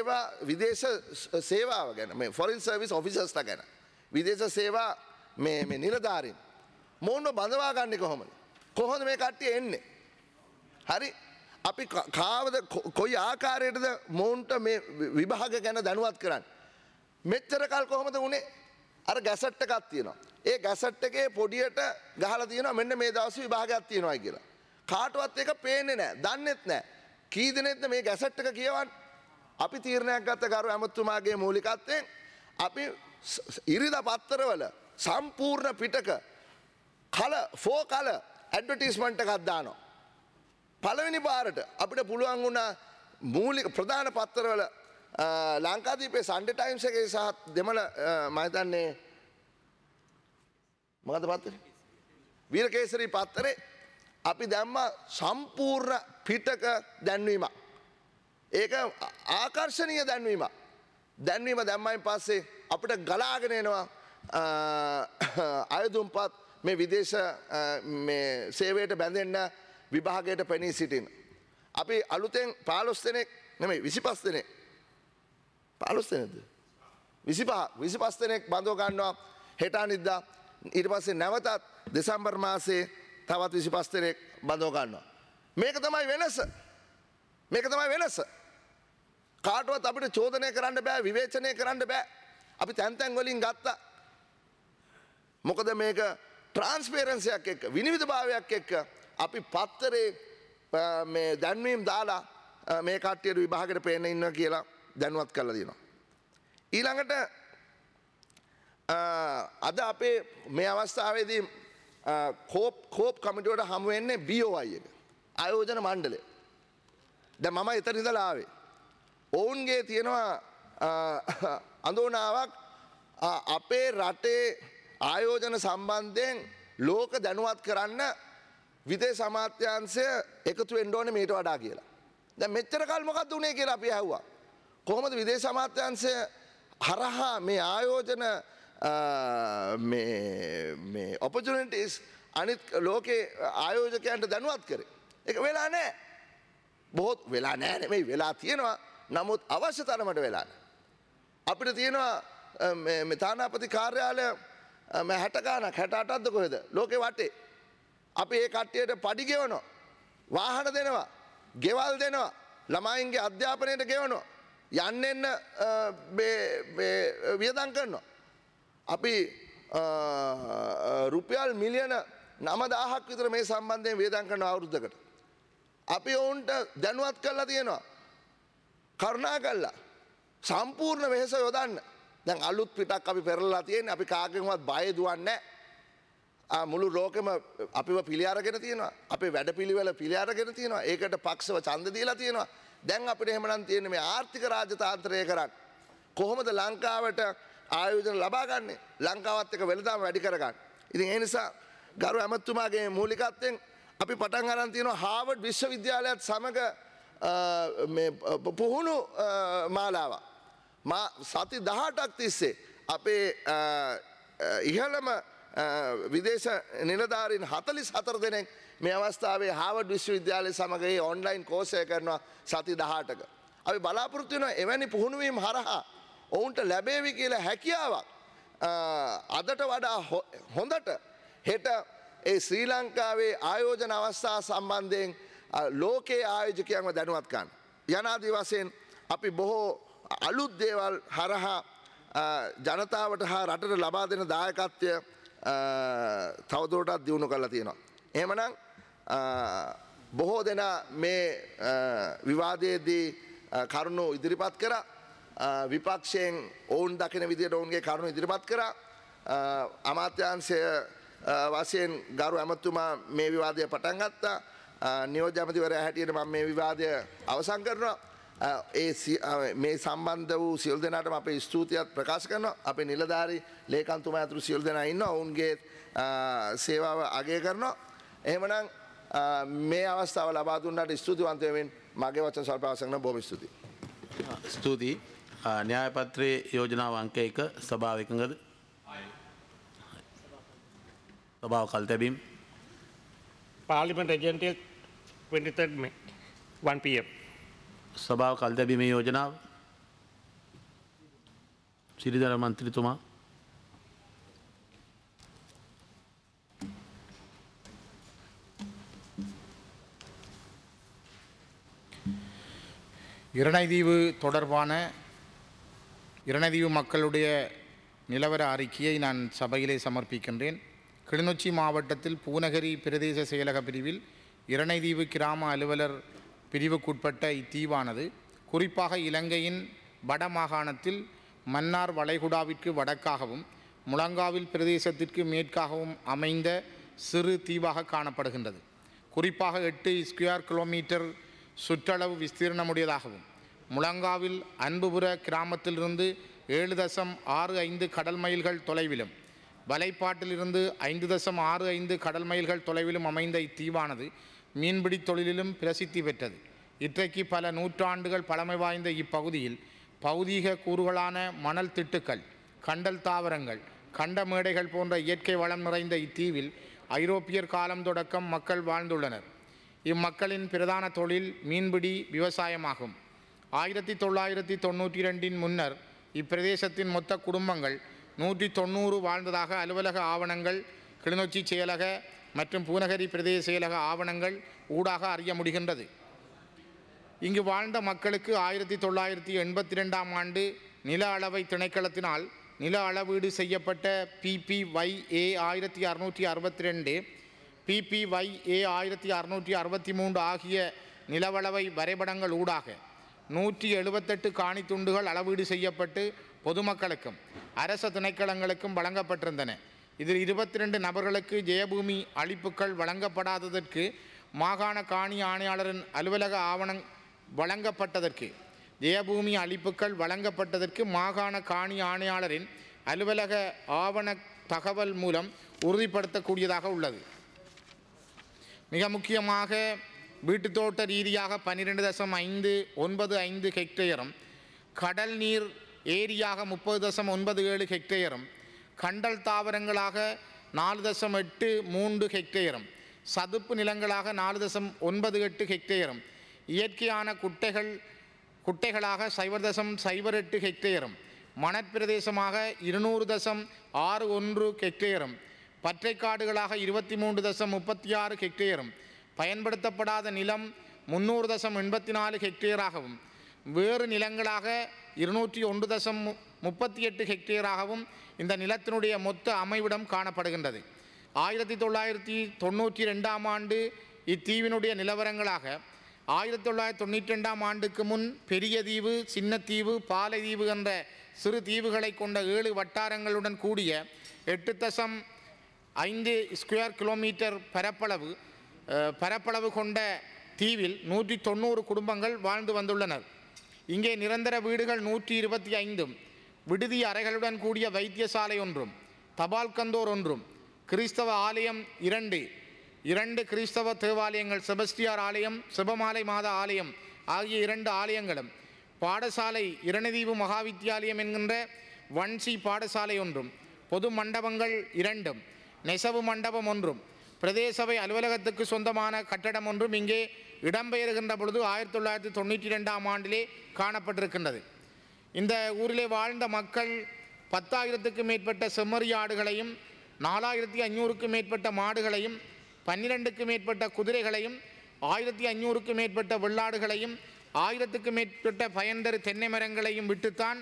සේවාව ගැන. මේ ෆොරින් සර්විස් ඔෆිසර්ස්ලා ගැන. විදේශ සේවා මේ නිලධාරීන් මොන බඳවා ගන්නේ කොහොමද? කොහොමද මේ කට්ටිය එන්නේ? හරි අපි කාවද කොයි ආකාරයකටද මොන්ට මේ විභාග ගැන දැනුවත් කරන්නේ? මෙච්චර කල් කොහොමද උනේ? අර ගැසට් එකක් තියෙනවා. ඒ ගැසට් එකේ පොඩියට ගහලා තියෙනවා මෙන්න මේ දවස් විභාගයක් තියෙනවා කියලා. කාටවත් ඒක පේන්නේ නැහැ, දන්නෙත් නැහැ. කී දෙනෙක්ද මේ ගැසට් එක කියවන්නේ? අපි තීරණයක් ගත්ත ගරු ඇමතුමාගේ මූලිකත්වයෙන් අපි ඉරිදා පත්තරවල සම්පූර්ණ පිටක ෆෝ කල ඇඩ්වර්ටයිස්මන්ට් එකක් දානවා. පළවෙනි පාරට අපිට පුළුවන් වුණා මූලික ප්‍රධාන පත්තරවල ලංකාදීපේ සන්ඩේ ටයිම්ස් එකේ සහ දෙමළ මම හිතන්නේ මොකද පත්තරේ? වීරකේසරි පත්තරේ අපි දැම්ම සම්පූර්ණ පිටක දැන්වීමක්. ඒක ආකර්ශනීය දැන්වීමක්. දැන්වීම දැම්මයින් පස්සේ අපිට ගලාගෙන එනවා අයදුම්පත් මේ විදේශ සේවයට බැඳෙන්න විභාගයට පෙනී සිටින. අපි අලුතෙන් 15 දෙනෙක් නෙමෙයි 25 දෙනෙක් 15 දෙනෙක්ද 25 දෙනෙක් බඳව ගන්නවා හෙට අනිද්දා. ඊට පස්සේ නැවතත් දෙසැම්බර් මාසයේ තවත් 25 දෙනෙක් බඳව ගන්නවා. මේක තමයි වෙනස. මේක තමයි වෙනස. කාටවත් අපිට චෝදනය කරන්න බෑ, විවේචනය කරන්න බෑ. අපි තැන් තැන් වලින් ගත්තා. මොකද මේක ට්‍රාන්ස්පරන්සියක් එක්ක, විනිවිදභාවයක් එක්ක අපි පත්තරේ මේ දැන්වීම් දාලා මේ කට්ටියට විභාගයට පේන්න ඉන්නවා කියලා දැනුවත් කරලා දෙනවා. ඊළඟට අද අපේ මේ අවස්ථාවේදී කෝප් කමිටුවට හමු වෙන්නේ BOI එක. ආයෝජන මණ්ඩලය. දැන් මම එතන ඉඳලා ආවේ. ඔවුන්ගේ තියෙනවා අඳෝනාවක් අපේ රටේ ආයෝජන සම්බන්ධයෙන් ලෝක දැනුවත් කරන්න විදේශ අමාත්‍යාංශය එකතු වෙන්න ඕනේ මීට වඩා කියලා. දැන් මෙච්චර කල් මොකක්ද උනේ කියලා අපි අහුවා. කොහොමද විදේශ අමාත්‍යාංශය හරහා මේ ආයෝජන මේ opportunities අනිත් ලෝකේ ආයෝජකයන්ට දැනුවත් කරේ. ඒක වෙලා නැහැ. බොහෝත් වෙලා නැහැ නෙමෙයි වෙලා තියෙනවා. නමුත් අවශ්‍ය තරමට වෙලා නැහැ. අපිට තියෙනවා මේ තානාපති කාර්යාලය 60 ගානක් 68ක්ද කොහෙද ලෝකේ වටේ. අපි ඒ කට්ටියට පඩි ගෙවනවා. වාහන දෙනවා. ගෙවල් දෙනවා. ළමයින්ගේ අධ්‍යාපනයට ගෙවනවා. යන්න එන්න වියදම් කරනවා. අපි රුපියල් මිලියන 9000ක් විතර මේ සම්බන්ධයෙන් වියදම් කරන අවුරුද්දකට. අපි ඔවුන්ට දැනුවත් කරලා තියෙනවා. කරුණා කළා. සම්පූර්ණ වෙහෙස යොදන්න. දැන් අලුත් පිටක් අපි පෙරලලා තියෙන්නේ. අපි කාගෙන්වත් බය දුවන්නේ නැහැ. මුළු ලෝකෙම අපිව පිළි අරගෙන තියෙනවා. අපේ වැඩපිළිවෙල පිළි අරගෙන තියෙනවා. ඒකට පක්ෂව ඡන්ද දීලා තියෙනවා. දැන් අපිට එහෙමනම් තියෙන්නේ මේ ආර්ථික රාජතාන්ත්‍රය කරන්න. කොහොමද ලංකාවට ආයෝජන ලබා ගන්නේ? ලංකාවත් එක්ක වෙළඳාම වැඩි කරගන්න. ඉතින් ඒ නිසා ගරු ඇමතුමාගේ මූලිකත්වයෙන් අපි පටන් අරන් තියෙනවා හාවර්ඩ් විශ්වවිද්‍යාලයත් සමග මේ පුහුණු මාලාවක්. සති 18ක් තිස්සේ අපේ ඉහළම විදේශ නිලධාරීන් 44 දෙනෙක් මේ අවස්ථාවේ හාවර්ඩ් විශ්වවිද්‍යාලය සමග ඒ ඔන්ලයින් කෝර්සය කරනවා සති 18ක. අපි බලාපොරොත්තු වෙනවා එවැනි පුහුණුවීම් හරහා ඔවුන්ට ලැබේවි කියලා හැකියාවක් අදට වඩා හොඳට හෙට ඒ ශ්‍රී ලංකාවේ ආයෝජන අවස්ථා සම්බන්ධයෙන් ලෝකයේ ආයෝජකයන්ව දැනුවත් කරන්න. යනාදී වශයෙන් අපි බොහෝ අලුත් දේවල් හරහා ජනතාවට හා රටට ලබා දෙන දායකත්වය තවදුරටත් දියුණු කරලා තියෙනවා. එහෙමනම් බොහෝ දෙනා මේ විවාදයේදී කරුණු ඉදිරිපත් කරා. විපක්ෂයෙන් ඔවුන් දකින විදිහට ඔවුන්ගේ කරුණු ඉදිරිපත් කරා. අමාත්‍යාංශය වශයෙන් ගරු ඇමතුමා මේ විවාදය පටන් ගත්තා. නියෝජ්‍ය ඇමතිවරයා හැටියට මම මේ විවාදය අවසන් කරනවා. මේ සම්බන්ධ වූ සියලු දෙනාටම අපේ ස්තුතියත් ප්‍රකාශ කරනවා. අපේ නිලධාරී ලේකම්තුමා ඇතුළු සියලු දෙනා ඉන්නවා. ඔවුන්ගේ සේවාව අගය කරනවා. එහෙමනම් මේ අවස්ථාව ලබා දුන්නාට ස්තුතිවන්ත වෙමින් මගේ වචන සල්ප අවසන් කරන බොහොම ස්තුතියි. ස්තුතියි. න්‍යාය පත්‍රයේ යෝජනාව අංක 1 සභාව එකඟද? සභාව කල් තැබීම. Parliament agenda 23rd May 1 PM. සභාව කල් තැබීමේ යෝජනාව. සිරිදර මන්ත්‍රීතුමා. இரணைதீவு தொடர்பான இரணைதீவு மக்களுடைய நிலவர அறிக்கையை நான் சபையிலே சமர்ப்பிக்கின்றேன். கிளிநொச்சி மாவட்டத்தில் பூநகரி பிரதேச செயலக பிரிவில் இரணைதீவு கிராம அலுவலர் பிரிவுக்குட்பட்ட இத்தீவானது குறிப்பாக இலங்கையின் வடமாகாணத்தில் மன்னார் வளைகுடாவிற்கு வடக்காகவும் முழங்காவில் பிரதேசத்திற்கு மேற்காகவும் அமைந்த சிறு தீவாக காணப்படுகின்றது. குறிப்பாக 8 ஸ்கொயர் கிலோமீட்டர் சுற்றளவு விஸ்தீர்ணமுடையதாகவும் முழங்காவில் அன்புபுர கிராமத்திலிருந்து 7.65 கடல் மைல்கள் தொலைவிலும் வலைப்பாட்டிலிருந்து 5.65 கடல் மைல்கள் தொலைவிலும் அமைந்த இத்தீவானது மீன்பிடி தொழிலிலும் பிரசித்தி பெற்றது. இன்றைக்கு பல நூற்றாண்டுகள் பழமை வாய்ந்த இப்பகுதியில் பௌதீக கூறுகளான மணல் திட்டுக்கள், கண்டல் தாவரங்கள், கண்ட மேடைகள் போன்ற இயற்கை வளம் நிறைந்த இத்தீவில் ஐரோப்பியர் காலம் தொடக்கம் மக்கள் வாழ்ந்துள்ளனர். இம்மக்களின் பிரதான தொழில் மீன்பிடி விவசாயமாகும். 1992 முன்னர் இப்பிரதேசத்தின் மொத்த குடும்பங்கள் 190 வாழ்ந்ததாக அலுவலக ஆவணங்கள், கிளிநொச்சி செயலக மற்றும் பூநகரி பிரதேச செயலக ஆவணங்கள் ஊடாக அறிய முடிகின்றது. இங்கு வாழ்ந்த மக்களுக்கு 1982 ஆண்டு நில அளவை திணைக்களத்தினால் நில அளவீடு செய்யப்பட்ட PPYA 1662, PPYA 1663 ஆகிய நிலவளவை வரைபடங்கள் ஊடாக 178 காணி துண்டுகள் அளவீடு செய்யப்பட்டு பொதுமக்களுக்கும் அரச திணைக்களங்களுக்கும் வழங்கப்பட்டிருந்தன. இதில் 22 நபர்களுக்கு ஜெயபூமி அளிப்புகள் வழங்கப்படாததற்கு மாகாண காணி ஆணையாளரின் அலுவலக ஆவணம் வழங்கப்பட்டதற்கு ஜெயபூமி அளிப்புகள் வழங்கப்பட்டதற்கு மாகாண காணி ஆணையாளரின் அலுவலக ஆவண தகவல் மூலம் உறுதிப்படுத்தக்கூடியதாக உள்ளது. மிக முக்கியமாக வீட்டுத்தோட்ட ரீதியாக 12.595 ஹெக்டேயரும், கடல் நீர் ஏரியாக 30.97 ஹெக்டேயரும், கண்டல் தாவரங்களாக 4.83 ஹெக்டேயரும், சதுப்பு நிலங்களாக 4.98 ஹெக்டேயரும், இயற்கையான குட்டைகளாக 0.08 ஹெக்டேயரும், மணற்பிரதேசமாக 200.61 ஹெக்டேயரும், பற்றைக்காடுகளாக 23.36 ஹெக்டேயரும், பயன்படுத்தப்படாத நிலம் 300.84 ஹெக்டேயராகவும், வேறு நிலங்களாக 201.38 ஹெக்டேயராகவும் இந்த நிலத்தினுடைய மொத்த அமைவிடம் காணப்படுகின்றது. 1992 ஆண்டு இத்தீவினுடைய நிலவரங்களாக 1992 ஆண்டுக்கு முன் பெரிய தீவு, சின்னத்தீவு, பாலைதீவு என்ற சிறு தீவுகளை கொண்ட 7 வட்டாரங்களுடன் கூடிய 8.5 ஸ்கொயர் கிலோமீட்டர் பரப்பளவு கொண்ட தீவில் 190 குடும்பங்கள் வாழ்ந்து வந்துள்ளனர். இங்கே நிரந்தர வீடுகள் 125, விடுதி அறைகளுடன் கூடிய வைத்தியசாலை ஒன்றும், தபால்கந்தோர் ஒன்றும், கிறிஸ்தவ ஆலயம் 2 கிறிஸ்தவ தேவாலயங்கள், செபஸ்டியார் ஆலயம், செபமாலை மாதா ஆலயம் ஆகிய 2 ஆலயங்களும், பாடசாலை இரணைதீவு மகாவித்தியாலயம் என்கின்ற வன்சி பாடசாலை ஒன்றும், பொது மண்டபங்கள் 2, நெசவு மண்டபம் ஒன்றும், பிரதேசபை அலுவலகத்துக்கு சொந்தமான கட்டடம் ஒன்றும் இங்கே இடம்பெயர்கின்ற பொழுது 1992 ஆண்டிலே காணப்பட்டிருக்கின்றது. இந்த ஊரிலே வாழ்ந்த மக்கள் 10,000க்கும் மேற்பட்ட செம்மறி ஆடுகளையும், 4,500க்கும் மேற்பட்ட மாடுகளையும், 12க்கும் மேற்பட்ட குதிரைகளையும், 1,500க்கும் மேற்பட்ட வெள்ளாடுகளையும், 1000க்கும் மேற்பட்ட பயன்தரு தென்னை மரங்களையும் விட்டுத்தான்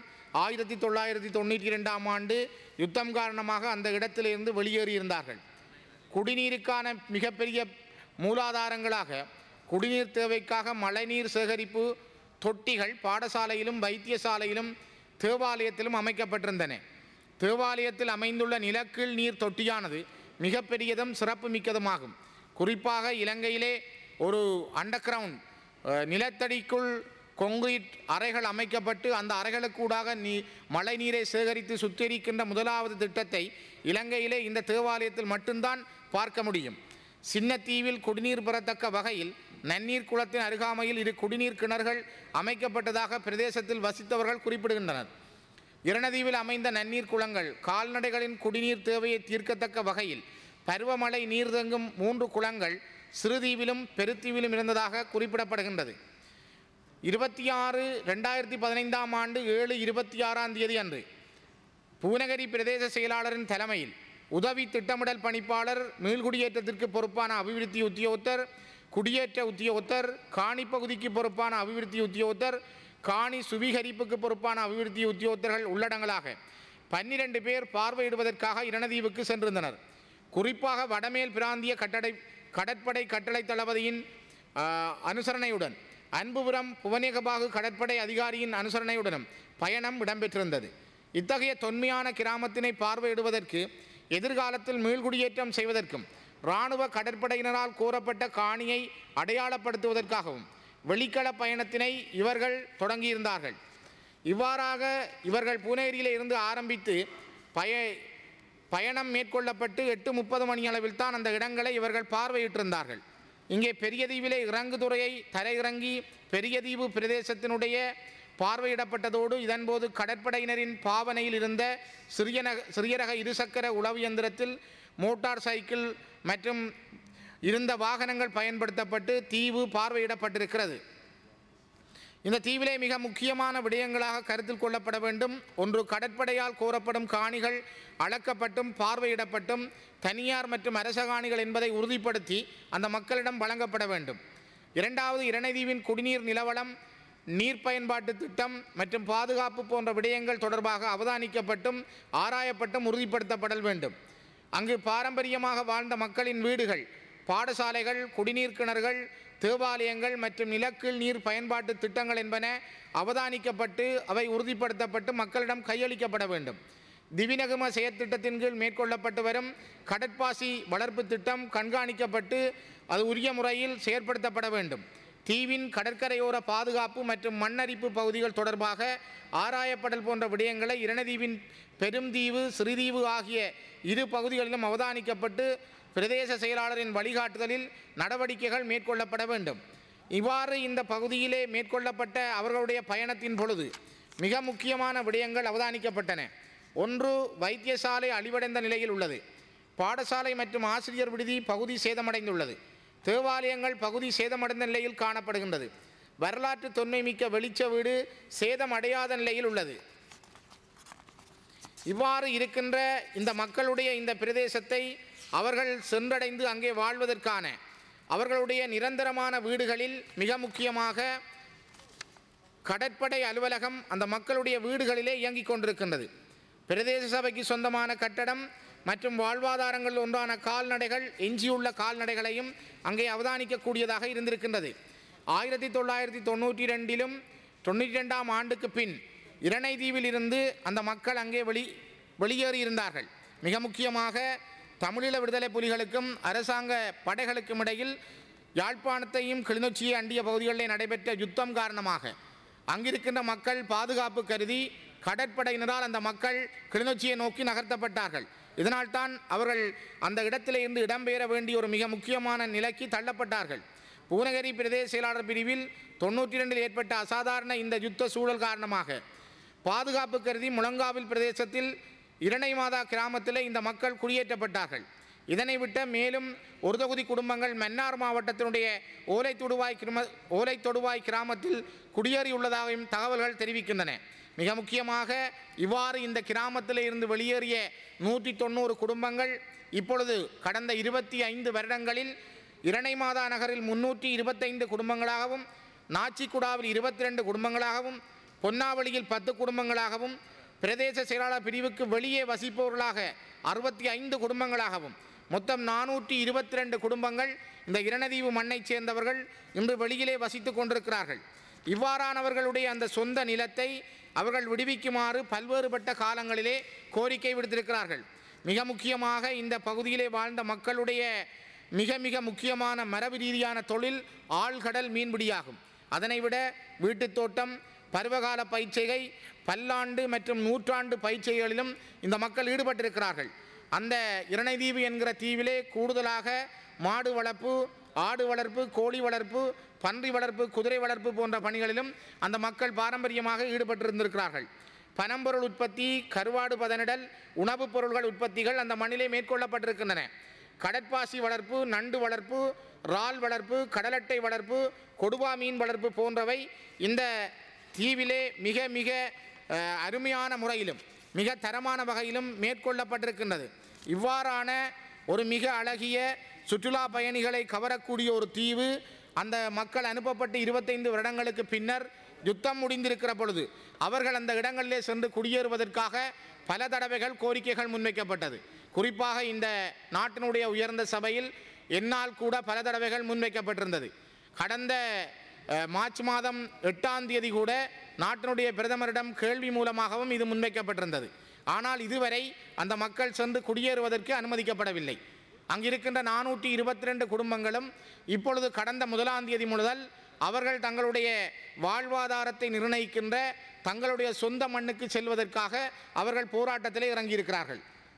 1992 ஆண்டு யுத்தம் காரணமாக அந்த இடத்திலிருந்து வெளியேறியிருந்தார்கள். குடிநீருக்கான மிகப்பெரிய மூலாதாரங்களாக குடிநீர் தேவைக்காக மழைநீர் சேகரிப்பு தொட்டிகள் பாடசாலையிலும், வைத்தியசாலையிலும், தேவாலயத்திலும் அமைக்கப்பட்டிருந்தன. தேவாலயத்தில் அமைந்துள்ள நிலக்கீழ் நீர் தொட்டியானது மிகப்பெரியதும் சிறப்பு மிக்கதுமாகும். குறிப்பாக இலங்கையிலே ஒரு அண்டர் கிரவுண்ட் நிலத்தடிக்குள் கொங்கிரீட் அறைகள் அமைக்கப்பட்டு அந்த அறைகளுக்கூடாக மழை நீரை சேகரித்து சுத்திகரிக்கின்ற முதலாவது திட்டத்தை இலங்கையிலே இந்த தேவாலயத்தில் மட்டும்தான் பார்க்க முடியும். சின்னத்தீவில் குடிநீர் பெறத்தக்க வகையில் நன்னீர் குளத்தின் அருகாமையில் 2 குடிநீர் கிணறுகள் அமைக்கப்பட்டதாக பிரதேசத்தில் வசித்தவர்கள் குறிப்பிடுகின்றனர். இரணைதீவில் அமைந்த நன்னீர் குளங்கள் கால்நடைகளின் குடிநீர் தேவையை தீர்க்கத்தக்க வகையில் பருவமழை நீர் தேங்கும் 3 குளங்கள் சிறுதீவிலும் பெருத்தீவிலும் இருந்ததாக குறிப்பிடப்படுகின்றது. 2015 ஆண்டு 7/26 அன்று பூநகரி பிரதேச செயலாளரின் தலைமையில் உதவி திட்டமிடல் பணிப்பாளர், மீள்குடியேற்றத்திற்கு பொறுப்பான அபிவிருத்தி உத்தியோகத்தர், குடியேற்ற உத்தியோகத்தர், காணி பகுதிக்கு பொறுப்பான அபிவிருத்தி உத்தியோகத்தர், காணி சுவீகரிப்புக்கு பொறுப்பான அபிவிருத்தி உத்தியோகத்தர்கள் உள்ளடங்கலாக 12 பேர் பார்வையிடுவதற்காக இரணைதீவுக்கு சென்றிருந்தனர். குறிப்பாக வடமேல் பிராந்திய கடற்படை கட்டளை தளபதியின் அனுசரணையுடன் அன்புபுரம் புவனேகபாகு கடற்படை அதிகாரியின் அனுசரணையுடனும் பயணம் இடம்பெற்றிருந்தது. இத்தகைய தொன்மையான கிராமத்தினை பார்வையிடுவதற்கு, எதிர்காலத்தில் மீள்குடியேற்றம் செய்வதற்கும், இராணுவ கடற்படையினரால் கோரப்பட்ட காணியை அடையாளப்படுத்துவதற்காகவும் வெளிக்கள பயணத்தினை இவர்கள் தொடங்கியிருந்தார்கள். இவ்வாறாக இவர்கள் பூனேரியில் இருந்து ஆரம்பித்து பயணம் மேற்கொள்ளப்பட்டு 8:30 மணி அளவில் தான் அந்த இடங்களை இவர்கள் பார்வையிட்டிருந்தார்கள். இங்கே பெரியதீவிலே இறங்குதுறையை தரையிறங்கி பெரியதீவு பிரதேசத்தினுடைய பார்வையிடப்பட்டதோடு இதன்போது கடற்படையினரின் பாவனையில் இருந்த சிறிய ரக இருசக்கர உளவு இயந்திரத்தில் மோட்டார் சைக்கிள் மற்றும் இருந்த வாகனங்கள் பயன்படுத்தப்பட்டு தீவு பார்வையிடப்பட்டிருக்கிறது. இந்த தீவிலே மிக முக்கியமான விடயங்களாக கருத்தில் கொள்ளப்பட வேண்டும். ஒன்று, கடற்படையால் கோரப்படும் காணிகள் அளக்கப்பட்டும் பார்வையிடப்பட்டும் தனியார் மற்றும் அரச காணிகள் என்பதை உறுதிப்படுத்தி அந்த மக்களிடம் வழங்கப்பட வேண்டும். இரண்டாவது, இரணைதீவின் குடிநீர் நிலவளம், நீர் பயன்பாட்டு திட்டம் மற்றும் பாதுகாப்பு போன்ற விடயங்கள் தொடர்பாக அவதானிக்கப்பட்டும் ஆராயப்பட்டும் உறுதிப்படுத்தப்படல் வேண்டும். அங்கு பாரம்பரியமாக வாழ்ந்த மக்களின் வீடுகள், பாடசாலைகள், குடிநீர் கிணறுகள், தேவாலயங்கள் மற்றும் நிலக்கீழ் நீர் பயன்பாட்டு திட்டங்கள் என்பன அவதானிக்கப்பட்டு அவை உறுதிப்படுத்தப்பட்டு மக்களிடம் கையளிக்கப்பட வேண்டும். திவிநகும செயற்திட்டத்தின் கீழ் மேற்கொள்ளப்பட்டு வரும் கடற்பாசி வளர்ப்பு திட்டம் கண்காணிக்கப்பட்டு அது உரிய முறையில் செயற்படுத்தப்பட வேண்டும். தீவின் கடற்கரையோர பாதுகாப்பு மற்றும் மண்ணரிப்பு பகுதிகள் தொடர்பாக ஆராயப்படல் போன்ற விடயங்களை இரணைதீவின் பெருந்தீவு, சிறுதீவு ஆகிய இரு பகுதிகளிலும் அவதானிக்கப்பட்டு பிரதேச செயலாளரின் வழிகாட்டுதலில் நடவடிக்கைகள் மேற்கொள்ளப்பட வேண்டும். இவ்வாறு இந்த பகுதியிலே மேற்கொள்ளப்பட்ட அவர்களுடைய பயணத்தின் பொழுது மிக முக்கியமான விடயங்கள் அவதானிக்கப்பட்டன. ஒன்று, வைத்தியசாலை அழிவடைந்த நிலையில் உள்ளது. பாடசாலை மற்றும் ஆசிரியர் விடுதி பகுதி சேதமடைந்துள்ளது. தேவாலயங்கள் பகுதி சேதமடைந்த நிலையில் காணப்படுகின்றது. வரலாற்று தொன்மை மிக்க வெளிச்ச வீடு சேதமடையாத நிலையில் உள்ளது. இவ்வாறு இருக்கின்ற இந்த மக்களுடைய இந்த பிரதேசத்தை அவர்கள் சென்றடைந்து அங்கே வாழ்வதற்கான அவர்களுடைய நிரந்தரமான வீடுகளில் மிக முக்கியமாக கடற்படை அலுவலகம் அந்த மக்களுடைய வீடுகளிலே இயங்கிக் கொண்டிருக்கின்றது. பிரதேச சபைக்கு சொந்தமான கட்டடம் மற்றும் வாழ்வாதாரங்கள் ஒன்றான கால்நடைகள், எஞ்சியுள்ள கால்நடைகளையும் அங்கே அவதானிக்கக்கூடியதாக இருந்திருக்கின்றது. 1992 92ஆம் ஆண்டுக்கு பின் இரணைதீவில் இருந்து அந்த மக்கள் அங்கே வெளியேறியிருந்தார்கள். மிக முக்கியமாக தமிழீழ விடுதலை புலிகளுக்கும் அரசாங்க படைகளுக்கும் இடையில் யாழ்ப்பாணத்தையும் கிளிநொச்சியை அண்டிய பகுதிகளில் நடைபெற்ற யுத்தம் காரணமாக அங்கிருக்கின்ற மக்கள் பாதுகாப்பு கருதி கடற்படையினரால் அந்த மக்கள் கிளிநொச்சியை நோக்கி நகர்த்தப்பட்டார்கள். இதனால்தான் அவர்கள் அந்த இடத்திலே இருந்து இடம்பெயர வேண்டிய ஒரு மிக முக்கியமான நிலைக்கு தள்ளப்பட்டார்கள். பூநகரி பிரதேச செயலாளர் பிரிவில் 92 ஏற்பட்ட அசாதாரண இந்த யுத்த சூழல் காரணமாக பாதுகாப்பு கருதி முழங்காவில் பிரதேசத்தில் இரணைமாதா கிராமத்தில் இந்த மக்கள் குடியேற்றப்பட்டார்கள். இதனை விட்ட மேலும் ஒரு தொகுதி குடும்பங்கள் மன்னார் மாவட்டத்தினுடைய ஓலைத்தொடுவாய் கிராமத்தில் குடியேறியுள்ளதாகவும் தகவல்கள் தெரிவிக்கின்றன. மிக முக்கியமாக இவ்வாறு இந்த கிராமத்தில் இருந்து வெளியேறிய 190 குடும்பங்கள் இப்பொழுது கடந்த 25 வருடங்களில் இரணைமாதா நகரில் 325 குடும்பங்களாகவும், நாச்சிக்குடாவில் 22 குடும்பங்களாகவும், பொன்னாவளியில் 10 குடும்பங்களாகவும், பிரதேச செயலாளர் பிரிவுக்கு வெளியே வசிப்பவர்களாக 65 குடும்பங்களாகவும் மொத்தம் 422 குடும்பங்கள் இந்த இரணைதீவு மண்ணைச் சேர்ந்தவர்கள் இன்று வெளியிலே வசித்துக் கொண்டிருக்கிறார்கள். இவ்வாறானவர்களுடைய அந்த சொந்த நிலத்தை அவர்கள் விடுவிக்குமாறு பல்வேறுபட்ட காலங்களிலே கோரிக்கை விடுத்திருக்கிறார்கள். மிக முக்கியமாக இந்த பகுதியிலே வாழ்ந்த மக்களுடைய மிக முக்கியமான மரபு ரீதியான தொழில் ஆழ்கடல் மீன்பிடியாகும். அதனை விட வீட்டுத் தோட்டம், பருவகால பயிற்சிகை, பல்லாண்டு மற்றும் நூற்றாண்டு பயிற்சிகளிலும் இந்த மக்கள் ஈடுபட்டிருக்கிறார்கள். அந்த இரணைதீவு என்கிற தீவிலே கூடுதலாக மாடு வளர்ப்பு, ஆடு வளர்ப்பு, கோழி வளர்ப்பு, பன்றி வளர்ப்பு, குதிரை வளர்ப்பு போன்ற பணிகளிலும் அந்த மக்கள் பாரம்பரியமாக ஈடுபட்டிருந்திருக்கிறார்கள். பனம்பொருள் உற்பத்தி, கருவாடு பதனிடல், உணவுப் பொருள்கள் உற்பத்திகள் அந்த மண்ணிலே மேற்கொள்ளப்பட்டிருக்கின்றன. கடற்பாசி வளர்ப்பு, நண்டு வளர்ப்பு, இறால் வளர்ப்பு, கடலட்டை வளர்ப்பு, கொடுவா மீன் வளர்ப்பு போன்றவை இந்த தீவிலே மிக அருமையான முறையிலும் மிக தரமான வகையிலும் மேற்கொள்ளப்பட்டிருக்கின்றது. இவ்வாறான ஒரு மிக அழகிய சுற்றுலா பயணிகளை கவரக்கூடிய ஒரு தீவு அந்த மக்கள் அனுப்பப்பட்டு 25 வருடங்களுக்கு பின்னர் யுத்தம் முடிந்திருக்கிற பொழுது அவர்கள் அந்த இடங்களிலே சென்று குடியேறுவதற்காக பல தடவைகள் கோரிக்கைகள் முன்வைக்கப்பட்டது. குறிப்பாக இந்த நாட்டினுடைய உயர்ந்த சபையில் என்னால் கூட பல தடவைகள் முன்வைக்கப்பட்டிருந்தது. கடந்த மார்ச் மாதம் 8ஆம் தேதி கூட நாட்டினுடைய பிரதமரிடம் கேள்வி மூலமாகவும் இது முன்வைக்கப்பட்டிருந்தது. ஆனால் இதுவரை அந்த மக்கள் சென்று குடியேறுவதற்கு அனுமதிக்கப்படவில்லை. அங்கிருக்கின்ற 422 குடும்பங்களும் இப்பொழுது கடந்த 1ஆம் தேதி முதல் அவர்கள் தங்களுடைய வாழ்வாதாரத்தை நிர்ணயிக்கின்ற தங்களுடைய சொந்த மண்ணுக்கு செல்வதற்காக அவர்கள் போராட்டத்திலே இறங்கியிருக்கிறார்கள்.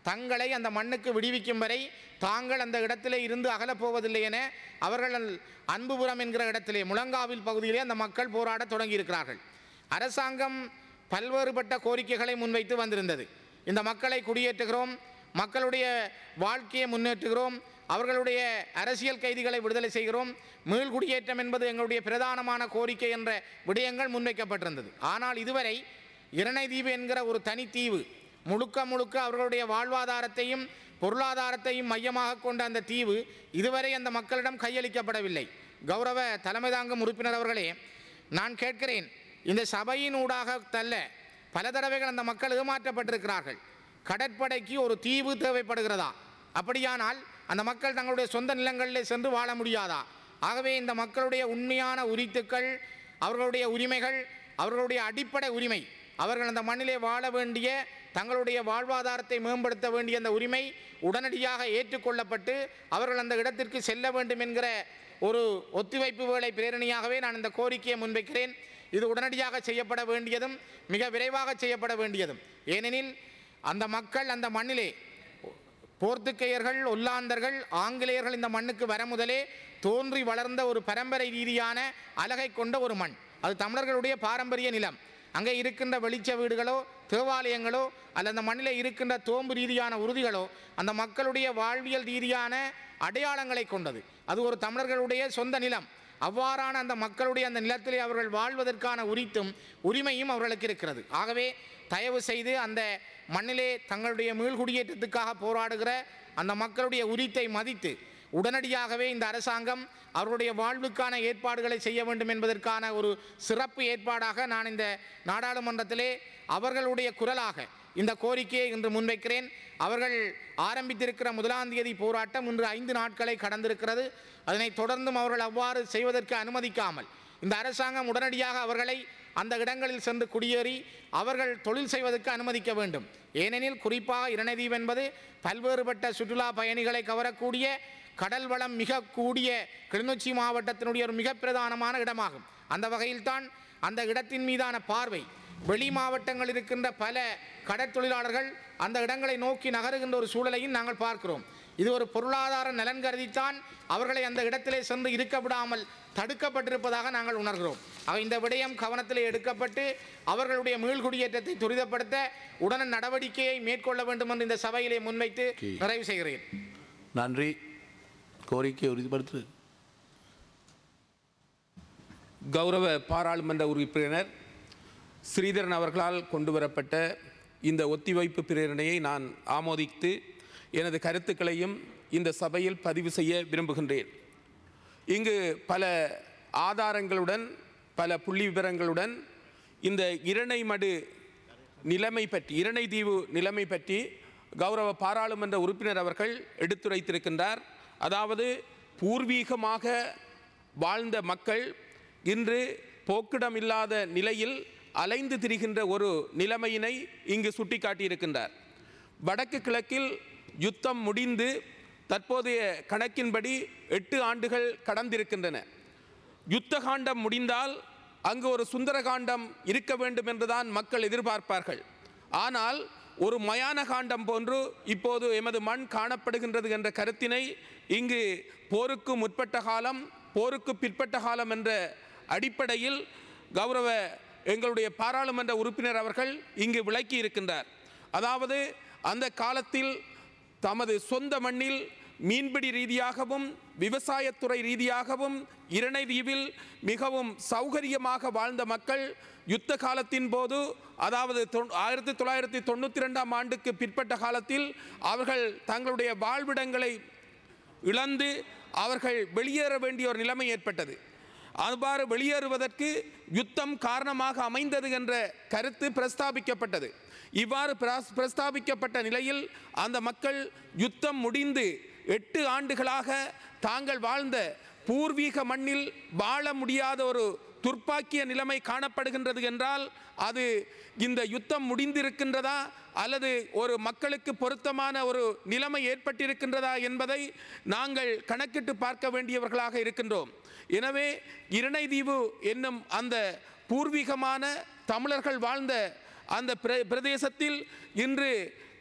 தங்களை அந்த மண்ணுக்கு விடுவிக்கும் வரை தாங்கள் அந்த இடத்திலே இருந்து அகலப்போவதில்லை என அவர்கள் அன்புபுரம் என்கிற இடத்திலே முழங்காவில் பகுதியிலே அந்த மக்கள் போராடத் தொடங்கியிருக்கிறார்கள். அரசாங்கம் பல்வேறுபட்ட கோரிக்கைகளை முன்வைத்து வந்திருந்தது. இந்த மக்களை குடியேற்றுகிறோம், மக்களுடைய வாழ்க்கையை முன்னேற்றுகிறோம், அவர்களுடைய அரசியல் கைதிகளை விடுதலை செய்கிறோம், மீள்குடியேற்றம் என்பது எங்களுடைய பிரதானமான கோரிக்கை என்ற விடயங்கள் முன்வைக்கப்பட்டிருந்தது. ஆனால் இதுவரை இரணைதீவு என்கிற ஒரு தனித்தீவு முழுக்க முழுக்க அவர்களுடைய வாழ்வாதாரத்தையும் பொருளாதாரத்தையும் மையமாக கொண்ட அந்த தீவு இதுவரை அந்த மக்களிடம் கையளிக்கப்படவில்லை. கௌரவ தலைமை தாங்கும் உறுப்பினர் அவர்களே, நான் கேட்கிறேன், இந்த சபையின் ஊடாக தள்ள பல தடவைகள் அந்த மக்கள் ஏமாற்றப்பட்டிருக்கிறார்கள். கடற்படைக்கு ஒரு தீவு தேவைப்படுகிறதா? அப்படியானால் அந்த மக்கள் தங்களுடைய சொந்த நிலங்களில் சென்று வாழ முடியாதா? ஆகவே இந்த மக்களுடைய உண்மையான உரித்துக்கள், அவர்களுடைய உரிமைகள், அவர்களுடைய அடிப்படை உரிமை, அவர்கள் அந்த மண்ணிலே வாழ வேண்டிய தங்களுடைய வாழ்வாதாரத்தை மேம்படுத்த வேண்டிய அந்த உரிமை உடனடியாக ஏற்றுக்கொள்ளப்பட்டு அவர்கள் அந்த இடத்திற்கு செல்ல வேண்டும் என்கிற ஒரு ஒத்திவைப்பு வேளை பிரேரணையாகவே நான் இந்த கோரிக்கையை முன்வைக்கிறேன். இது உடனடியாக செய்யப்பட வேண்டியதும் மிக விரைவாக செய்யப்பட வேண்டியதும். ஏனெனில் அந்த மக்கள் அந்த மண்ணிலே போர்த்துக்கேயர்கள், ஒல்லாந்தர்கள், ஆங்கிலேயர்கள் இந்த மண்ணுக்கு வர முதலே தோன்றி வளர்ந்த ஒரு பரம்பரை ரீதியான அழகை கொண்ட ஒரு மண். அது தமிழர்களுடைய பாரம்பரிய நிலம். அங்கே இருக்கின்ற வெளிச்ச வீடுகளோ தேவாலயங்களோ அல்ல அந்த மண்ணில் இருக்கின்ற தோம்பு ரீதியான உறுதிகளோ அந்த மக்களுடைய வாழ்வியல் ரீதியான அடையாளங்களை கொண்டது. அது ஒரு தமிழர்களுடைய சொந்த நிலம். அவ்வாறான அந்த மக்களுடைய அந்த நிலத்திலே அவர்கள் வாழ்வதற்கான உரிமையும் அவர்களுக்கு இருக்கிறது. ஆகவே தயவு செய்து அந்த மண்ணிலே தங்களுடைய மீள்குடியேற்றத்துக்காக போராடுகிற அந்த மக்களுடைய உரித்தை மதித்து உடனடியாகவே இந்த அரசாங்கம் அவருடைய வாழ்வுக்கான ஏற்பாடுகளை செய்ய வேண்டும் என்பதற்கான ஒரு சிறப்பு ஏற்பாடாக நான் இந்த நாடாளுமன்றத்திலே அவர்களுடைய குரலாக இந்த கோரிக்கையை இன்று முன்வைக்கிறேன். அவர்கள் ஆரம்பித்திருக்கிற 1ஆம் தேதி போராட்டம் இன்று 5 நாட்களை கடந்திருக்கிறது. அதனைத் தொடர்ந்தும் அவர்கள் அவ்வாறு செய்வதற்கு அனுமதிக்காமல் இந்த அரசாங்கம் உடனடியாக அவர்களை அந்த இடங்களில் சென்று குடியேறி அவர்கள் தொழில் செய்வதற்கு அனுமதிக்க வேண்டும். ஏனெனில் குறிப்பாக இரணைதீவு என்பது பல்வேறுபட்ட சுற்றுலா பயணிகளை கவரக்கூடிய கடல் வளம் மிக கூடிய கிளிநொச்சி மாவட்டத்தினுடைய ஒரு மிக பிரதானமான இடமாகும். அந்த வகையில்தான் அந்த இடத்தின் மீதான பார்வை வெளி மாவட்டங்கள் இருக்கின்ற பல கடற்தொழிலாளர்கள் அந்த இடங்களை நோக்கி நகருகின்ற ஒரு சூழலையும் நாங்கள் பார்க்கிறோம். இது ஒரு பொருளாதார நலன் கருதித்தான் அவர்களை அந்த இடத்திலே சென்று இருக்க விடாமல் தடுக்கப்பட்டிருப்பதாக நாங்கள் உணர்கிறோம். இந்த விடயம் கவனத்திலே எடுக்கப்பட்டு அவர்களுடைய மீள்குடியேற்றத்தை துரிதப்படுத்த உடனே நடவடிக்கையை மேற்கொள்ள வேண்டும் என்று இந்த சபையிலே முன்வைத்து நிறைவு செய்கிறேன். நன்றி. கோரிக்கை உறுதிப்படுத்து. கௌரவ பாராளுமன்ற உறுப்பினர் ஸ்ரீதரன் அவர்களால் கொண்டு வரப்பட்ட இந்த ஒத்திவைப்பு பிரேரணையை நான் ஆமோதித்து எனது கருத்துக்களையும் இந்த சபையில் பதிவு செய்ய விரும்புகின்றேன். இங்கு பல ஆதாரங்களுடன் பல புள்ளி விவரங்களுடன் இந்த இரணைமடு நிலைமை பற்றி, இரணைதீவு நிலைமை பற்றி கௌரவ பாராளுமன்ற உறுப்பினர் அவர்கள் எடுத்துரைத்திருக்கின்றார். அதாவது பூர்வீகமாக வாழ்ந்த மக்கள் இன்று போக்கிடமில்லாத நிலையில் அலைந்து திரிகின்ற ஒரு நிலைமையினை இங்கு சுட்டிக்காட்டியிருக்கின்றார். வடக்கு கிழக்கில் யுத்தம் முடிந்து தற்போதைய கணக்கின்படி 8 ஆண்டுகள் கடந்திருக்கின்றன. யுத்த காண்டம் முடிந்தால் அங்கு ஒரு சுந்தரகாண்டம் இருக்க வேண்டும் என்றுதான் மக்கள் எதிர்பார்ப்பார்கள். ஆனால் ஒரு மயான காண்டம் போன்று இப்போது எமது மண் காணப்படுகின்றது என்ற கருத்தினை இங்கு போருக்கு முற்பட்ட காலம், போருக்கு பிற்பட்ட காலம் என்ற அடிப்படையில் கௌரவ எங்களுடைய பாராளுமன்ற உறுப்பினர் அவர்கள் இங்கு விளக்கி இருக்கின்றார். அதாவது அந்த காலத்தில் தமது சொந்த மண்ணில் மீன்பிடி ரீதியாகவும் விவசாயத்துறை ரீதியாகவும் இரணைதீவில் மிகவும் சௌகரியமாக வாழ்ந்த மக்கள் யுத்த காலத்தின் போது, அதாவது 1992ஆம் ஆண்டுக்கு பிற்பட்ட காலத்தில் அவர்கள் தங்களுடைய வாழ்விடங்களை இழந்து அவர்கள் வெளியேற வேண்டிய ஒரு நிலைமை ஏற்பட்டது. அவ்வாறு வெளியேறுவதற்கு யுத்தம் காரணமாக அமைந்தது என்ற கருத்து பிரஸ்தாபிக்கப்பட்டது. இவ்வாறு பிரஸ்தாபிக்கப்பட்ட நிலையில் அந்த மக்கள் யுத்தம் முடிந்து 8 ஆண்டுகளாக தாங்கள் வாழ்ந்த பூர்வீக மண்ணில் வாழ முடியாத ஒரு துர்ப்பாக்கிய நிலைமை காணப்படுகின்றது என்றால் அது இந்த யுத்தம் முடிந்திருக்கின்றதா அல்லது ஒரு மக்களுக்கு பொருத்தமான ஒரு நிலைமை ஏற்பட்டிருக்கின்றதா என்பதை நாங்கள் கணக்கிட்டு பார்க்க வேண்டியவர்களாக இருக்கின்றோம். எனவே இரணைதீவு என்னும் அந்த பூர்வீகமான தமிழர்கள் வாழ்ந்த அந்த பிரதேசத்தில் இன்று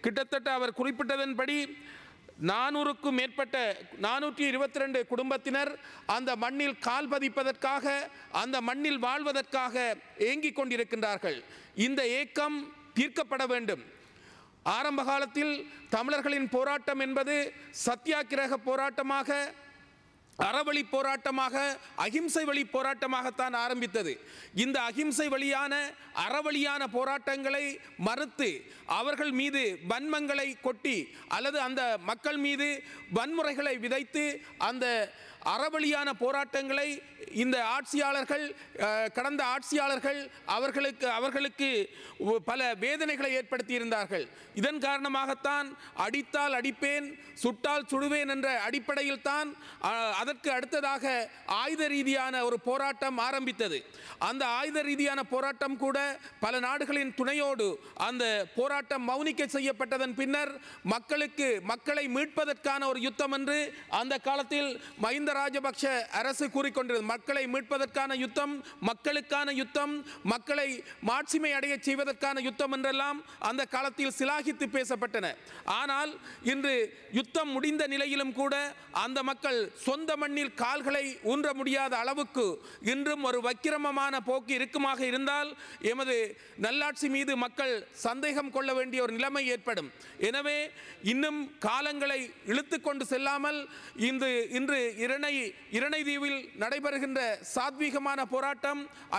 கிட்டத்தட்ட அவர் குறிப்பிட்டதன்படி 400க்கும் மேற்பட்ட 422 குடும்பத்தினர் அந்த மண்ணில் கால் பதிப்பதற்காக, அந்த மண்ணில் வாழ்வதற்காக ஏங்கிக் கொண்டிருக்கின்றார்கள். இந்த ஏக்கம் தீர்க்கப்பட வேண்டும். ஆரம்ப காலத்தில் தமிழர்களின் போராட்டம் என்பது சத்தியாகிரக போராட்டமாக, அறவழி போராட்டமாக, அகிம்சை வழி போராட்டமாகத்தான் ஆரம்பித்தது. இந்த அகிம்சை வழியான அறவழியான போராட்டங்களை மறுத்து அவர்கள் மீது வன்மங்களை கொட்டி அல்லது அந்த மக்கள் மீது வன்முறைகளை விதைத்து அந்த அறவழியான போராட்டங்களை இந்த ஆட்சியாளர்கள், கடந்த ஆட்சியாளர்கள் அவர்களுக்கு பல வேதனைகளை ஏற்படுத்தியிருந்தார்கள். இதன் காரணமாகத்தான் அடித்தால் அடிப்பேன், சுட்டால் சுடுவேன் என்ற அடிப்படையில் தான் அதற்கு அடுத்ததாக ஆயுத ரீதியான ஒரு போராட்டம் ஆரம்பித்தது. அந்த ஆயுத ரீதியான போராட்டம் கூட பல நாடுகளின் துணையோடு அந்த போராட்டம் மௌனிக்க செய்யப்பட்டதன் பின்னர் மக்களை மீட்பதற்கான ஒரு யுத்தம் என்று அந்த காலத்தில் மஹிந்த ராஜபக்ஷ அரசு கூறிக்கொண்டிருந்தது. மக்களை மீட்பதற்கான யுத்தம், மக்களுக்கான யுத்தம், மக்களை மாட்சிமை அடைய செய்வதற்கான யுத்தம் என்றெல்லாம் அந்த காலத்தில் சிலாகித்து பேசப்பட்டன. ஆனால் இன்று யுத்தம் முடிந்த நிலையிலும் கூட அந்த மக்கள் சொந்த மண்ணில் கால்களை ஊன்ற முடியாத அளவுக்கு இன்றும் ஒரு வக்கிரமமான போக்கு இருக்குமாக இருந்தால் எமது நல்லாட்சி மீது மக்கள் சந்தேகம் கொள்ள வேண்டிய ஒரு நிலைமை ஏற்படும். எனவே இன்னும் காலங்களை இழுத்து கொண்டு செல்லாமல் இன்று இரணைதீவில் நடைபெறுகின்ற சாத்வீகமான போராட்டம்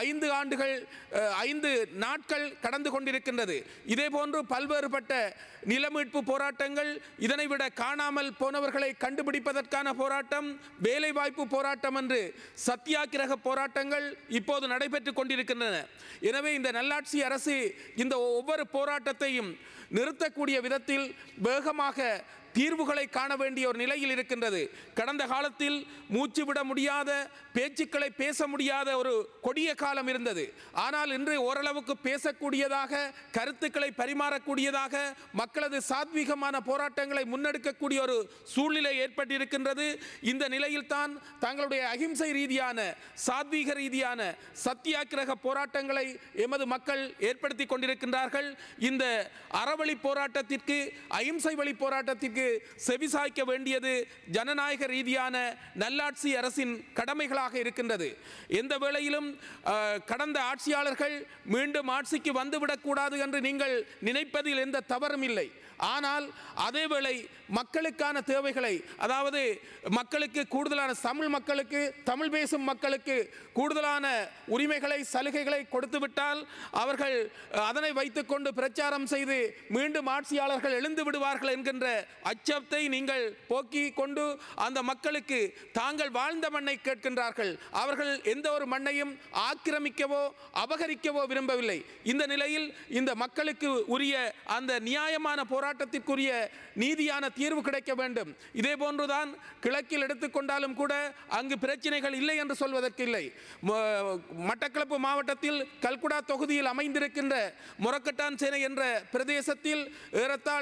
5 நாட்கள் கடந்து கொண்டிருக்கின்றது. இதே போன்று பல்வேறுபட்ட நிலமீட்பு போராட்டங்கள், இதனை விட காணாமல் போனவர்களை கண்டுபிடிப்பதற்கான போராட்டம், வேலைவாய்ப்பு போராட்டம் என்று சத்தியாகிரக போராட்டங்கள் இப்போது நடைபெற்றுக் கொண்டிருக்கின்றன. எனவே இந்த நல்லாட்சி அரசு இந்த ஒவ்வொரு போராட்டத்தையும் நிறுத்தக்கூடிய விதத்தில் வேகமாக தீர்வுகளை காண வேண்டிய ஒரு நிலையில் இருக்கின்றது. கடந்த காலத்தில் மூச்சு விட முடியாத, பேச்சுக்களை பேச முடியாத ஒரு கொடிய காலம் இருந்தது. ஆனால் இன்று ஓரளவுக்கு பேசக்கூடியதாக, கருத்துக்களை பரிமாறக்கூடியதாக, மக்களது சாத்வீகமான போராட்டங்களை முன்னெடுக்கக்கூடிய ஒரு சூழ்நிலை ஏற்பட்டிருக்கின்றது. இந்த நிலையில் தான் தங்களுடைய அகிம்சை ரீதியான, சாத்வீக ரீதியான சத்தியாகிரக போராட்டங்களை எமது மக்கள் ஏற்படுத்தி கொண்டிருக்கின்றார்கள். இந்த அறவழி போராட்டத்திற்கு, அகிம்சை வழி போராட்டத்திற்கு செவிசாய்க்க வேண்டியது ஜனநாயக ரீதியான நல்லாட்சி அரசின் கடமைகளாக இருக்கின்றது. எந்த வேளையிலும் கடந்த ஆட்சியாளர்கள் மீண்டும் ஆட்சிக்கு வந்துவிடக்கூடாது என்று நீங்கள் நினைப்பதில் எந்த தவறும் இல்லை. ஆனால் அதேவேளை மக்களுக்கான தேவைகளை, அதாவது மக்களுக்கு கூடுதலான மக்களுக்கு, தமிழ் பேசும் மக்களுக்கு கூடுதலான உரிமைகளை, சலுகைகளை கொடுத்துவிட்டால் அவர்கள் அதனை வைத்துக்கொண்டு பிரச்சாரம் செய்து மீண்டும் ஆட்சியாளர்கள் எழுந்து விடுவார்கள் என்கின்ற அச்சத்தை நீங்கள் போக்கி கொண்டு அந்த மக்களுக்கு தாங்கள் வாழ்ந்த மண்ணை கேட்கின்றார்கள். அவர்கள் எந்த ஒரு மண்ணையும் ஆக்கிரமிக்கவோ அபகரிக்கவோ விரும்பவில்லை. இந்த நிலையில் இந்த மக்களுக்கு உரிய அந்த நியாயமான போராட்டத்திற்குரிய நீதியான தீர்வு கிடைக்க வேண்டும். இதே போன்றுதான் கிழக்கில் எடுத்துக்கொண்டாலும் கூட அங்கு பிரச்சனைகள் இல்லை என்று சொல்வதற்கு இல்லை. மட்டக்களப்பு மாவட்டத்தில் கல்குடா தொகுதியில் அமைந்திருக்கின்ற மொரக்கட்டான் சேனை என்ற பிரதேசத்தில் ஏறத்தாழ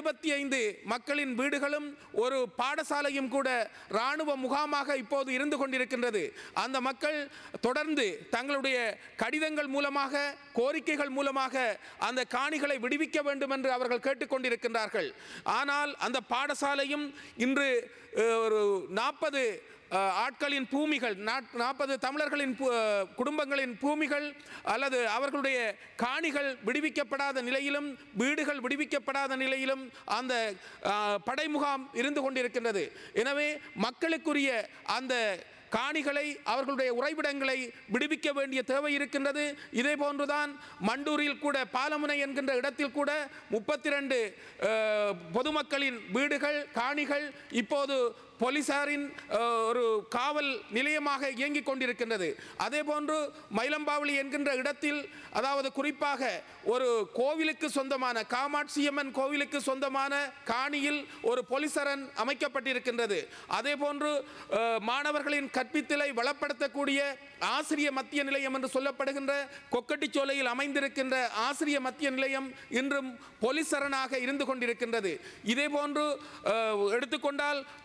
75 மக்களின் வீடுகளும் ஒரு பாடசாலையும் கூட இராணுவ முகாமாக இப்போது இருந்து கொண்டிருக்கின்றது. அந்த மக்கள் தொடர்ந்து தங்களுடைய கடிதங்கள் மூலமாக, கோரிக்கைகள் மூலமாக அந்த காணிகளை விடுவிக்க வேண்டும் என்று அவர்கள் கேட்டுக்கொண்டிருக்கின்றார்கள். ஆனால் அந்த பாடசாலையும் இன்று ஒரு 40 ஆட்களின் பூமிகள், 40 தமிழர்களின் குடும்பங்களின் பூமிகள் அல்லது அவர்களுடைய காணிகள் விடுவிக்கப்படாத நிலையிலும், வீடுகள் விடுவிக்கப்படாத நிலையிலும் அந்த படைமுகாம் இருந்து கொண்டிருக்கின்றது. எனவே மக்களுக்குரிய அந்த காணிகளை, அவர்களுடைய உறைவிடங்களை விடுவிக்க வேண்டிய தேவை இருக்கின்றது. இதே போன்றுதான் மண்டூரில் கூட, பாலமுனை என்கின்ற இடத்தில் கூட 32 பொதுமக்களின் வீடுகள், காணிகள் இப்போது போலீசாரின் ஒரு காவல் நிலையமாக இயங்கிக் கொண்டிருக்கின்றது. அதே போன்று மயிலம்பாவளி என்கின்ற இடத்தில், அதாவது குறிப்பாக ஒரு கோவிலுக்கு சொந்தமான, காமாட்சியம்மன் கோவிலுக்கு சொந்தமான காணியில் ஒரு போலீசரண் அமைக்கப்பட்டிருக்கின்றது. அதே போன்று மாணவர்களின் கற்பித்தலை வளப்படுத்தக்கூடிய ஆசிரிய மத்திய நிலையம் என்று சொல்லப்படுகின்ற கொக்கட்டிச்சோலையில் அமைந்திருக்கின்ற ஆசிரிய மத்திய நிலையம் இன்றும் போலீசரணாக இருந்து கொண்டிருக்கின்றது. இதே போன்று எடுத்துக்கொண்டால்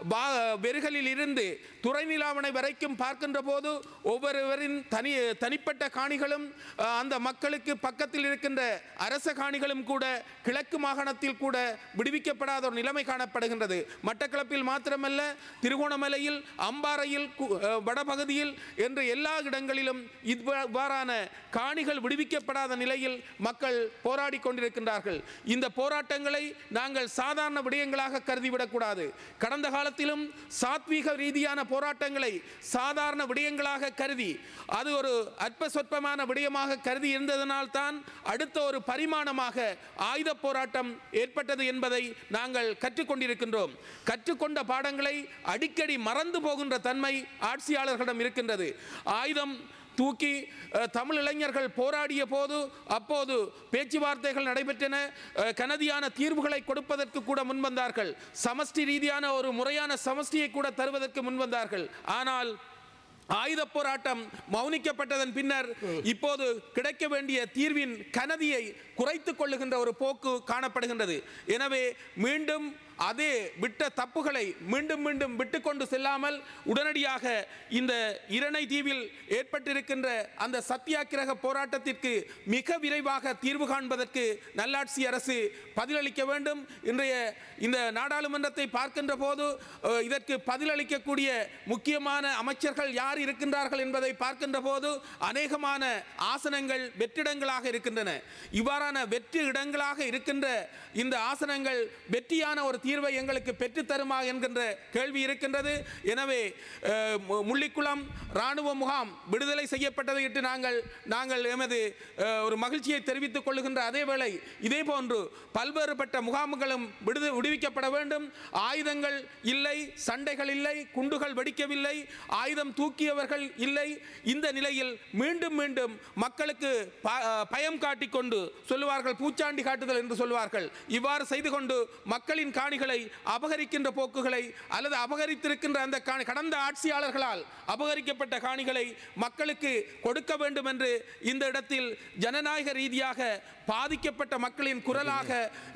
வெறுகளில் இருந்து துறைநிலாவணை வரைக்கும் பார்க்கின்ற போது ஒவ்வொருவரின் தனிப்பட்ட காணிகளும் அந்த மக்களுக்கு பக்கத்தில் இருக்கின்ற அரச காணிகளும் கூட கிழக்கு மாகாணத்தில் கூட விடுவிக்கப்படாத ஒரு நிலைமை காணப்படுகின்றது. மட்டக்களப்பில் மாத்திரமல்ல, திருகோணமலையில், அம்பாறையில், வடபகுதியில் என்று எல்லா இடங்களிலும் இவ்வாறான காணிகள் விடுவிக்கப்படாத நிலையில் மக்கள் போராடி கொண்டிருக்கின்றார்கள். இந்த போராட்டங்களை நாங்கள் சாதாரண விடயங்களாக கருதிவிடக்கூடாது. கடந்த காலத்திலும் சாத்வீக ரீதியான போராட்டங்களை சாதாரண விடயங்களாக கருதி அது ஒரு அற்ப சொற்பமான விடயமாக கருதி இருந்ததனால்தான் அடுத்த ஒரு பரிமாணமாக ஆயுத போராட்டம் ஏற்பட்டது என்பதை நாங்கள் கற்றுக்கொண்டிருக்கின்றோம். கற்றுக்கொண்ட பாடங்களை அடிக்கடி மறந்து போகின்ற தன்மை ஆட்சியாளர்களிடம் இருக்கின்றது. ஆயுதம் தூக்கி தமிழ் இளைஞர்கள் போராடிய போது அப்போது பேச்சுவார்த்தைகள் நடைபெற்றன. கனதியான தீர்வுகளை கொடுப்பதற்கு கூட முன்வந்தார்கள். சமஷ்டி ரீதியான ஒரு முறையான சமஷ்டியை கூட தருவதற்கு முன்வந்தார்கள். ஆனால் ஆயுத போராட்டம் மௌனிக்கப்பட்டதன் பின்னர் இப்போது கிடைக்க வேண்டிய தீர்வின் கனதியை குறைத்துக் கொள்ளுகின்ற ஒரு போக்கு காணப்படுகின்றது. எனவே மீண்டும் அதே விட்ட தப்புகளை மீண்டும் மீண்டும் விட்டுக்கொண்டு செல்லாமல் உடனடியாக இந்த இரணை தீவில் ஏற்பட்டிருக்கின்ற அந்த சத்தியாகிரக போராட்டத்திற்கு மிக விரைவாக தீர்வு காண்பதற்கு நல்லாட்சி அரசு பதிலளிக்க வேண்டும். இன்றைய இந்த நாடாளுமன்றத்தை பார்க்கின்ற போது இதற்கு பதிலளிக்கக்கூடிய முக்கியமான அமைச்சர்கள் யார் இருக்கின்றார்கள் என்பதை பார்க்கின்ற போது அநேகமான ஆசனங்கள் வெற்றிடங்களாக இருக்கின்றன. இவ்வாறான வெற்றி இடங்களாக இருக்கின்ற இந்த ஆசனங்கள் வெற்றியான ஒரு தீர்வை எங்களுக்கு பெற்றுத் தருமா என்கின்ற கேள்வி இருக்கின்றது. எனவே முள்ளிக்குளம் இராணுவ முகாம் விடுதலை செய்யப்பட்டதை இட்டு நாங்கள் எமது ஒரு மகிழ்ச்சியை தெரிவித்துக் கொள்ளுகின்ற அதே வேளை இதே போன்று பல்வேறுபட்ட முகாம்களும் விடுவிக்கப்பட வேண்டும். ஆயுதங்கள் இல்லை, சண்டைகள் இல்லை, குண்டுகள் வெடிக்கவில்லை, ஆயுதம் தூக்கியவர்கள் இல்லை. இந்த நிலையில் மீண்டும் மீண்டும் மக்களுக்கு பயம் காட்டிக்கொண்டு சொல்லுவார்கள், பூச்சாண்டி காட்டுதல் என்று சொல்வார்கள். இவ்வாறு செய்து கொண்டு மக்களின் காணிகளை அபகரிக்கின்ற போக்குகளை அல்லது அபகரித்திருக்கின்ற அந்த கடந்த ஆட்சியாளர்களால் அபகரிக்கப்பட்ட காணிகளை மக்களுக்கு கொடுக்க வேண்டும் என்று இந்த இடத்தில் ஜனநாயக ரீதியாக பாதிக்கப்பட்ட மக்களின் குரலாக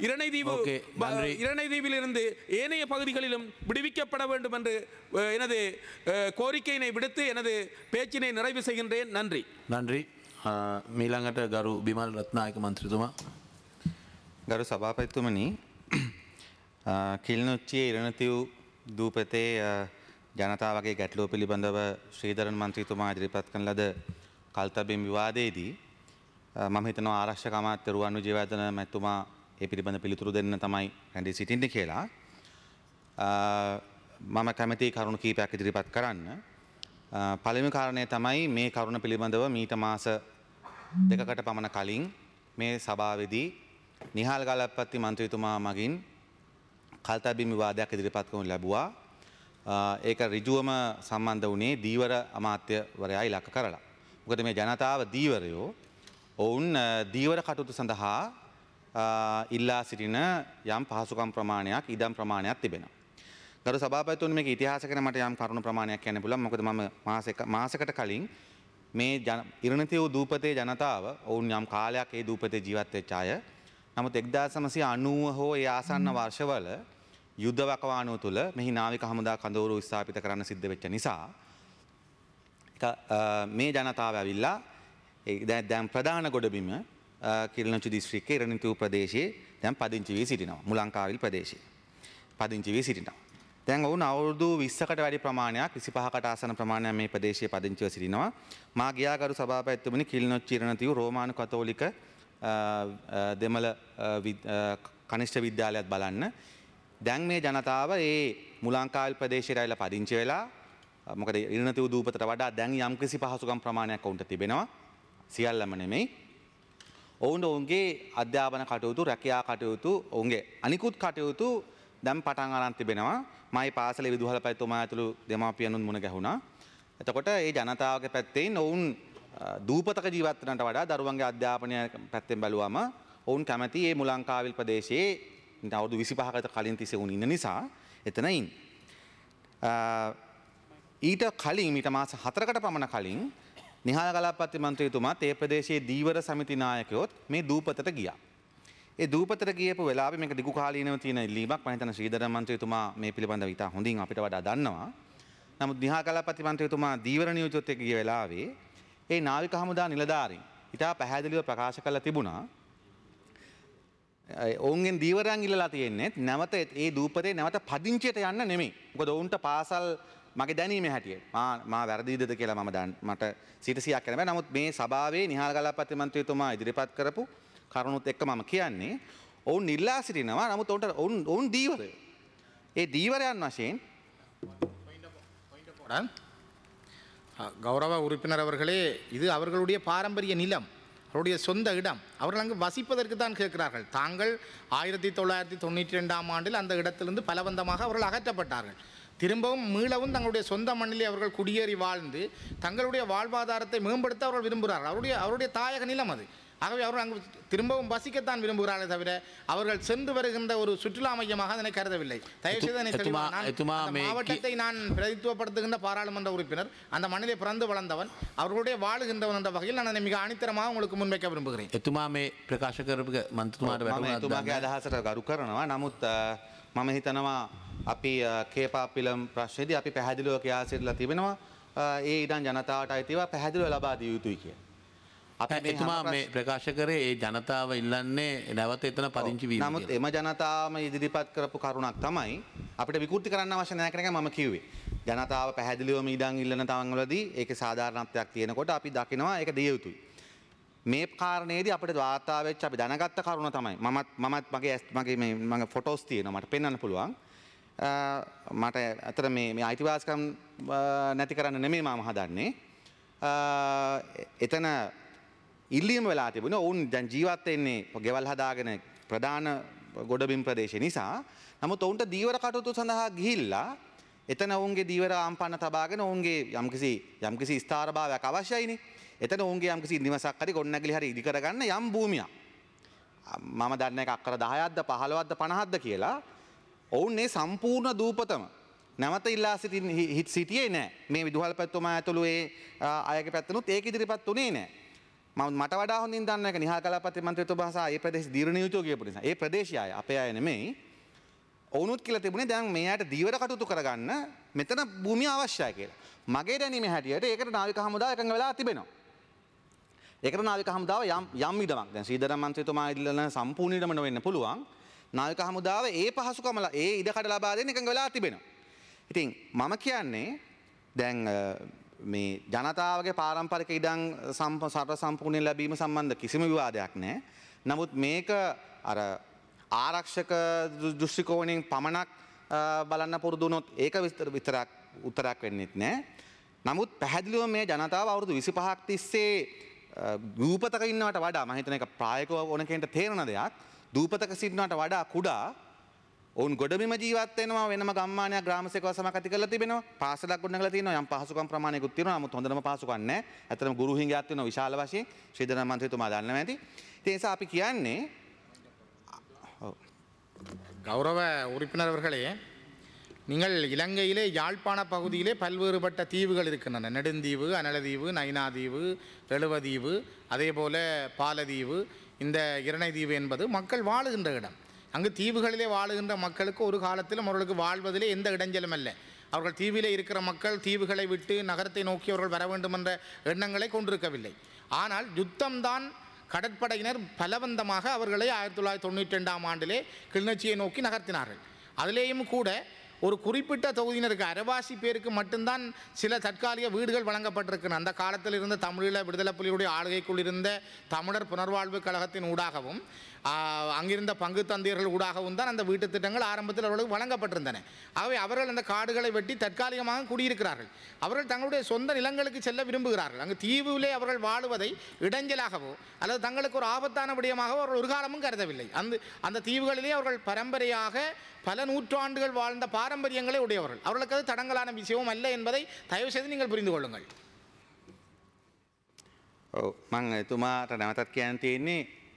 இரணை இருந்து ஏனைய பகுதிகளிலும் விடுவிக்கப்பட வேண்டும் என்று எனது கோரிக்கையினை விடுத்து எனது பேச்சினை நிறைவு செய்கின்றேன். நன்றி. நன்றி. මීළඟට ගරු බිමල් රත්නායක මන්ත්‍රීතුමා. ගරු සභාපතිතුමනි, කිල්නොච්චියේ ඉරණතිව් දූපතේ ජනතාවගේ ගැටලුව පිළිබඳව ශ්‍රීධරන් මන්ත්‍රීතුමා ඉදිරිපත් කරන ලද කල්තබිම් විවාදයේදී මම හිතනවා ආරක්ෂක අමාත්‍ය රුවන් විජේවර්ධන මැතිතුමා ඒ පිළිබඳ පිළිතුරු දෙන්න තමයි රැඳී සිටින්නේ කියලා. මම කැමැති කරුණු කීපයක් ඉදිරිපත් කරන්න. පළවෙනි කාරණය තමයි මේ කරුණ පිළිබඳව මීට මාස දෙකකට පමණ කලින් මේ සභාවේදී නිහාල් ගලප්පත්ති මන්ත්‍රීතුමා මගින් කල්තබිම් විවාදයක් ඉදිරිපත් කරනු ලැබුවා. ඒක ඍජුවම සම්බන්ධ වුණේ දීවර අමාත්‍යවරයා ඉලක්ක කරලා. මොකද මේ ජනතාව දීවරයෝ ඔවුන් දීවර කටයුතු සඳහා ඉල්ලා සිටින යම් පහසුකම් ප්‍රමාණයක්, ඉඩම් ප්‍රමාණයක් තිබෙනවා. ගරු සභාපතිතුමනි, මේක ඉතිහාස ගැන මට යම් කරුණු ප්‍රමාණයක් කියන්න පුළුවන්. මොකද මම මාසයකට කලින් මේ ඉරණතිව් දූපතේ ජනතාව ඔවුන් යම් කාලයක් ඒ දූපතේ ජීවත් වෙච්ච අය. නමුත් 1990 හෝ ඒ ආසන්න වර්ෂවල යුද්ධ වකවානුව තුළ මෙහි නාවික හමුදා කඳවුරු ස්ථාපිත කරන්න සිද්ධ වෙච්ච නිසා මේ ජනතාව ඇවිල්ලා දැන් ප්‍රධාන ගොඩබිම කිල්නොච්චි දිස්ත්‍රික්කයේ ඉරණතිව් ප්‍රදේශයේ දැන් පදිංචි වී සිටිනවා. මුලංකාවිල් ප්‍රදේශයේ පදිංචි වී සිටිනවා. දැන් ඔවුන් අවුරුදු 20කට වැඩි ප්‍රමාණයක් 25කට ආසන්න ප්‍රමාණයක් මේ ප්‍රදේශයේ පදිංචිව සිටිනවා. මා ගියා ගරු සභාපතිතුමනි කිල්නොච්චි ඉරණතිව් රෝමානු කතෝලික දෙමළ කනිෂ්ඨ විද්‍යාලයත් බලන්න. දැන් මේ ජනතාව ඒ මුලංකාවිල් ප්‍රදේශයට ඇවිල්ලා පදිංචි වෙලා, මොකද ඉරණතිව් දූපතට වඩා දැන් යම්කිසි පහසුකම් ප්‍රමාණයක් ඔවුන්ට තිබෙනවා. සියල්ලම නෙමෙයි. ඔවුන්ගේ අධ්‍යාපන කටයුතු, රැකියා කටයුතු, ඔවුන්ගේ අනිකුත් කටයුතු දැන් පටන් අරන් තිබෙනවා. මයි පාසලේ විදුහල්පතිතුමා ඇතුළු දෙමාපියනුත් මුණ ගැහුණා. එතකොට ඒ ජනතාවගේ පැත්තෙන් ඔවුන් දූපතක ජීවත් වෙනට වඩා දරුවන්ගේ අධ්‍යාපනය පැත්තෙන් බැලුවම ඔවුන් කැමති මේ මුලංකාවිල් ප්‍රදේශයේ අවුරුදු 25කට කලින් තිස්සේ උන් ඉන්න නිසා එතන ඉන්න. ඊට කලින් මීට මාස 4කට පමණ කලින් නිහාල් ගලප්පත්ති මන්ත්‍රීතුමාත් ඒ ප්‍රදේශයේ දීවර සමිති නායකයොත් මේ දූපතට ගියා. ඒ දූපතට ගියපු වෙලාවේ මේක දිගු කාලීනව තියෙන ඉල්ලීමක් මම හිතන ශ්‍රීධරන් මන්ත්‍රීතුමා මේ පිළිබඳව ඉතා හොඳින් අපිට වඩා දන්නවා. නමුත් නිහා කලාපති මන්ත්‍රීතුමා දීවර නියෝජිතත් එක්ක ගිය වෙලාවේ ඒ නාවික හමුදා නිලධාරීන් ඉතා පැහැදිලිව ප්‍රකාශ කරලා තිබුණා ඔවුන්ගෙන් දීවරයන් ඉල්ලලා තියෙන්නේ නැවත ඒ දූපතේ නැවත පදිංචියට යන්න නෙමෙයි. මොකද ඔවුන්ට පාසල් මගේ දැනීම හැටියට මා වැරදිද කියලා මට 100ක් කියන්න බෑ. නමුත් මේ සභාවේ නිහාල් කලාපති මන්ත්‍රීතුමා ඉදිරිපත් කරපු කරුණුත් එක්ක මම කියන්නේ ඔවුන් ඉල්ලා සිටිනවා. නමුත් ඔවුන් දීවරය. ඒ දීවරයන් වශයෙන් கௌரவ உறுப்பினர் அவர்களே, இது அவர்களுடைய பாரம்பரிய நிலம், அவருடைய சொந்த இடம். அவர்கள் அங்கு வசிப்பதற்கு தான் கேட்கிறார்கள். தாங்கள் 1992ஆம் ஆண்டில் அந்த இடத்திலிருந்து பலவந்தமாக அவர்கள் அகற்றப்பட்டார்கள். திரும்பவும் மீளவும் தங்களுடைய சொந்த மண்ணிலே அவர்கள் குடியேறி வாழ்ந்து தங்களுடைய வாழ்வாதாரத்தை மேம்படுத்த அவர்கள் விரும்புகிறார்கள். அவருடைய தாயக நிலம் அது. ஆகவே அவர்கள் அங்கு திரும்பவும் வசிக்கத்தான் விரும்புகிறார்களே தவிர அவர்கள் சென்று வருகின்ற ஒரு சுற்றுலா மையமாக அதனை கருதவில்லை. தயவுசெய்து மாவட்டத்தை நான் பிரதித்துவப்படுத்துகின்ற பாராளுமன்ற உறுப்பினர், அந்த மண்ணிலே பிறந்து வளர்ந்தவன், அவர்களுடைய வாழுகின்றவன் என்ற வகையில் நான் அதை மிக ஆணித்தரமாக உங்களுக்கு முன்வைக்க விரும்புகிறேன். එතුමා මේ ප්‍රකාශ කරපු මන්ත්‍රීතුමාට එතුමාගේ අදහසට ගරු කරනවා. නමුත් මම හිතනවා අපි කේපාපිලම් ප්‍රශ්නේදී අපි පැහැදිලිව කියා සිටලා තිබෙනවා ඒ ඉඩම් ජනතාවට අයිතිව පැහැදිලිව ලබා දිය යුතුයි කියලා. එතුමා මේ ප්‍රකාශ කරේ ඒ ජනතාව ඉල්ලන්නේ නැවත එතන පදිංචි වීම. නමුත් එම ජනතාවම ඉදිරිපත් කරපු කරුණක් තමයි අපිට විකෘති කරන්න අවශ්‍ය නැහැ කියන එක මම කිව්වේ. ජනතාව පැහැදිලිවම ඉඩම් ඉල්ලන තවන්වලදී ඒකේ සාධාරණත්වයක් තියෙනකොට අපි දකිනවා ඒක දිය යුතුයි. මේ කාරණේදී අපිට වාර්තා වෙච්ච අපි දැනගත්ත කරුණ තමයි මමත් මගේ ෆොටෝස් තියෙනවා මට පෙන්වන්න පුළුවන්. මට අතර මේ අයිතිවාසිකම් නැති කරන්න නෙමෙයි මම හදන්නේ. එතන ඉල්ලීම වෙලා තිබුණේ ඔවුන් දැන් ජීවත් වෙන්නේ ගෙවල් හදාගෙන ප්‍රධාන ගොඩබිම් ප්‍රදේශය නිසා. නමුත් ඔවුන්ට දීවර කටයුතු සඳහා ගිහිල්ලා එතන ඔවුන්ගේ දීවර ආම්පන්න තබාගෙන ඔවුන්ගේ යම්කිසි ස්ථාරභාවයක් අවශ්‍යයිනේ. එතන ඔවුන්ගේ යම්කිසි නිවසක් හරි ගොඩනැගිලි හරි ඉදි කරගන්න යම් භූමියක්. මම දන්නේ අක්කර 10ක්ද 15ක්ද 50ක්ද කියලා. ඔවුන් මේ සම්පූර්ණ දූපතම නැවත ඉල්ලා සිටියේ නැහැ. මේ විදුහල්පතිතුමා ඇතුළු ඒ අයගේ පැත්තනොත් ඒක ඉදිරිපත් උනේ නැහැ. මට වඩා හොඳින් දන්න එක නිහාල් කලාපති මන්ත්‍රීතුමා සහ ඒ ප්‍රදේශ දීර්ඝ නියෝජිතයෝ කියපු නිසා. ඒ ප්‍රදේශය අය අපේ අය නෙමෙයි. ඔවුනුත් කියලා තිබුණේ දැන් මේ අයට දීවර කටයුතු කරගන්න මෙතන භූමිය අවශ්‍යයි කියලා. මගේ දැනීම හැටියට ඒකට නාවික හමුදාව එකඟ වෙලා තිබෙනවා. ඒකට නාවික හමුදාව යම් ඉඩමක් දැන් ශ්‍රීධරන් මන්ත්‍රීතුමා ඉල්ලන සම්පූර්ණ ඉඩම නොවෙන්න පුළුවන්. නාවික හමුදාව ඒ පහසුකම ඒ ඉඩකඩ ලබා දෙන්න එකඟ වෙලා තිබෙනවා. ඉතින් මම කියන්නේ දැන් මේ ජනතාවගේ පාරම්පරික ඉඩම් සම්පූර්ණයෙන් ලැබීම සම්බන්ධ කිසිම විවාදයක් නැහැ. නමුත් මේක අර ආරක්ෂක දෘෂ්ටි කෝණයෙන් පමණක් බලන්න පුරුදු වුණොත් ඒක විතරක් උත්තරයක් වෙන්නේත් නැහැ. නමුත් පැහැදිලිව මේ ජනතාව අවුරුදු 25ක් තිස්සේ දූපතක ඉන්නවට වඩා මම හිතන එක ප්‍රායෝගිකව ඕන කෙනෙක්ට තේරෙන දෙයක්. දූපතක සිටිනවට වඩා කුඩා ඔවුන් ගොඩබිම ජීවත් වෙනවා. වෙනම ගම්මානයක් ග්‍රාම සේවක සමක් ඇති කරලා තිබෙනවා. පාසලක් ගොඩනගලා තියෙනවා. යම් පහසුකම් ප්‍රමාණයකුත් තියෙනවා. නමුත් හොඳම පහසුකම් නැහැ. ඇත්තටම ගුරු හිඟයක් තියෙනවා විශාල වශයෙන්. ශ්‍රීධරන් මන්ත්‍රීතුමා දන්නවා ඇති. ඒ නිසා අපි කියන්නේ கௌரவ உறுப்பினர் அவர்களே, நீங்கள் இலங்கையிலே யாழ்ப்பாண பகுதியிலே பல்வேறுபட்ட தீவுகள் இருக்கின்றன. நெடுந்தீவு, அனலதீவு, நைனாதீவு, எழுவதீவு, அதே போல பாலதீவு, இந்த இரணைதீவு என்பது மக்கள் வாழுகின்ற இடம். அங்கு தீவுகளிலே வாழுகின்ற மக்களுக்கு ஒரு காலத்திலும் அவர்களுக்கு வாழ்வதிலே எந்த இடைஞ்சலும் அல்ல. அவர்கள் தீவிலே இருக்கிற மக்கள் தீவுகளை விட்டு நகரத்தை நோக்கி அவர்கள் வர வேண்டும் என்ற எண்ணங்களை கொண்டிருக்கவில்லை. ஆனால் யுத்தம்தான் கடற்படையினர் பலவந்தமாக அவர்களை 1992ஆம் ஆண்டிலே கிளிநொச்சியை நோக்கி நகர்த்தினார்கள். அதிலேயும் கூட ஒரு குறிப்பிட்ட தொகுதியினருக்கு அரைவாசி பேருக்கு மட்டும்தான் சில தற்காலிக வீடுகள் வழங்கப்பட்டிருக்கின்றன. அந்த காலத்தில் இருந்த தமிழீழ விடுதலை புலிகளுடைய ஆளுகைக்குள் இருந்த தமிழர் புனர்வாழ்வு கழகத்தின் ஊடாகவும் அங்கிருந்த பங்கு தந்தையர்கள் ஊடாகவும் தான் அந்த வீட்டு திட்டங்கள் ஆரம்பத்தில் அவர்களுக்கு வழங்கப்பட்டிருந்தன. ஆகவே அவர்கள் அந்த காடுகளை வெட்டி தற்காலிகமாக குடியிருக்கிறார்கள். அவர்கள் தங்களுடைய சொந்த நிலங்களுக்கு செல்ல விரும்புகிறார்கள். அங்கு தீவிலே அவர்கள் வாழுவதை இடைஞ்சலாகவோ அல்லது தங்களுக்கு ஒரு ஆபத்தான விடயமாகவோ அவர்கள் ஒரு காலமும் கருதவில்லை. அந்த தீவுகளிலே அவர்கள் பரம்பரையாக பல நூற்றாண்டுகள் வாழ்ந்த பாரம்பரியங்களை உடையவர்கள். அவர்களுக்கு அது தடங்கலான விஷயமும் அல்ல என்பதை தயவு செய்து நீங்கள் புரிந்து கொள்ளுங்கள். මම එතුමාට නැවතත් කියන්න තියෙන්නේ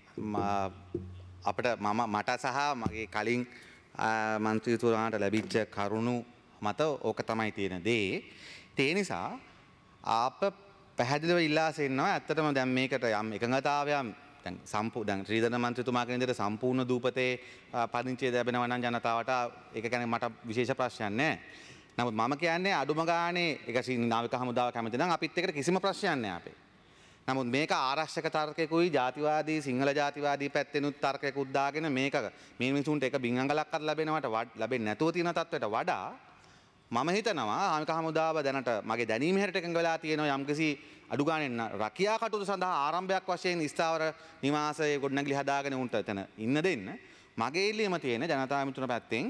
අපිට මට සහ මගේ කලින් මන්ත්‍රීතුමාට ලැබිච්ච කරුණු මත ඕක තමයි තියෙන දේ. ඒ නිසා අප පැහැදිලිව ඉල්ලා සිටිනවා ඇත්තටම දැන් මේකට යම් එකඟතාවයක් දැන් දැන් ශ්‍රීධරන මන්ත්‍රීතුමා කියන විදිහට සම්පූර්ණ දූපතේ පදිංචිය ලැබෙනවා නම් ජනතාවට ඒක කියන්නේ මට විශේෂ ප්‍රශ්නයක් නැහැ. නමුත් මම කියන්නේ අඩුම ගානේ ඒක නාවික හමුදාව කැමති නම් අපිත් එක්ක කිසිම ප්‍රශ්නයක් නැහැ අපේ. නමුත් මේක ආරක්ෂක තර්කයකුයි ජාතිවාදී සිංහල ජාතිවාදී පැත්තෙනුත් තර්කයකුත් දාගෙන මේක මේ මිනිසුන්ට එක බින්ගංගලක්වත් ලැබෙන්නේ නැතුව තියෙන තත්ත්වයට වඩා මම හිතනවා ආමික හමුදාව දැනට මගේ දැනීම හැරට එකඟ වෙලා තියෙනවා යම්කිසි අඩු ගානේ රැකියා කටයුතු සඳහා ආරම්භයක් වශයෙන් ස්ථාවර නිවාසයේ ගොඩනැගිලි හදාගෙන උන්ට එතන ඉන්න දෙන්න. මගේ ඉල්ලීම තියෙන ජනතා මිතුරු පැත්තෙන්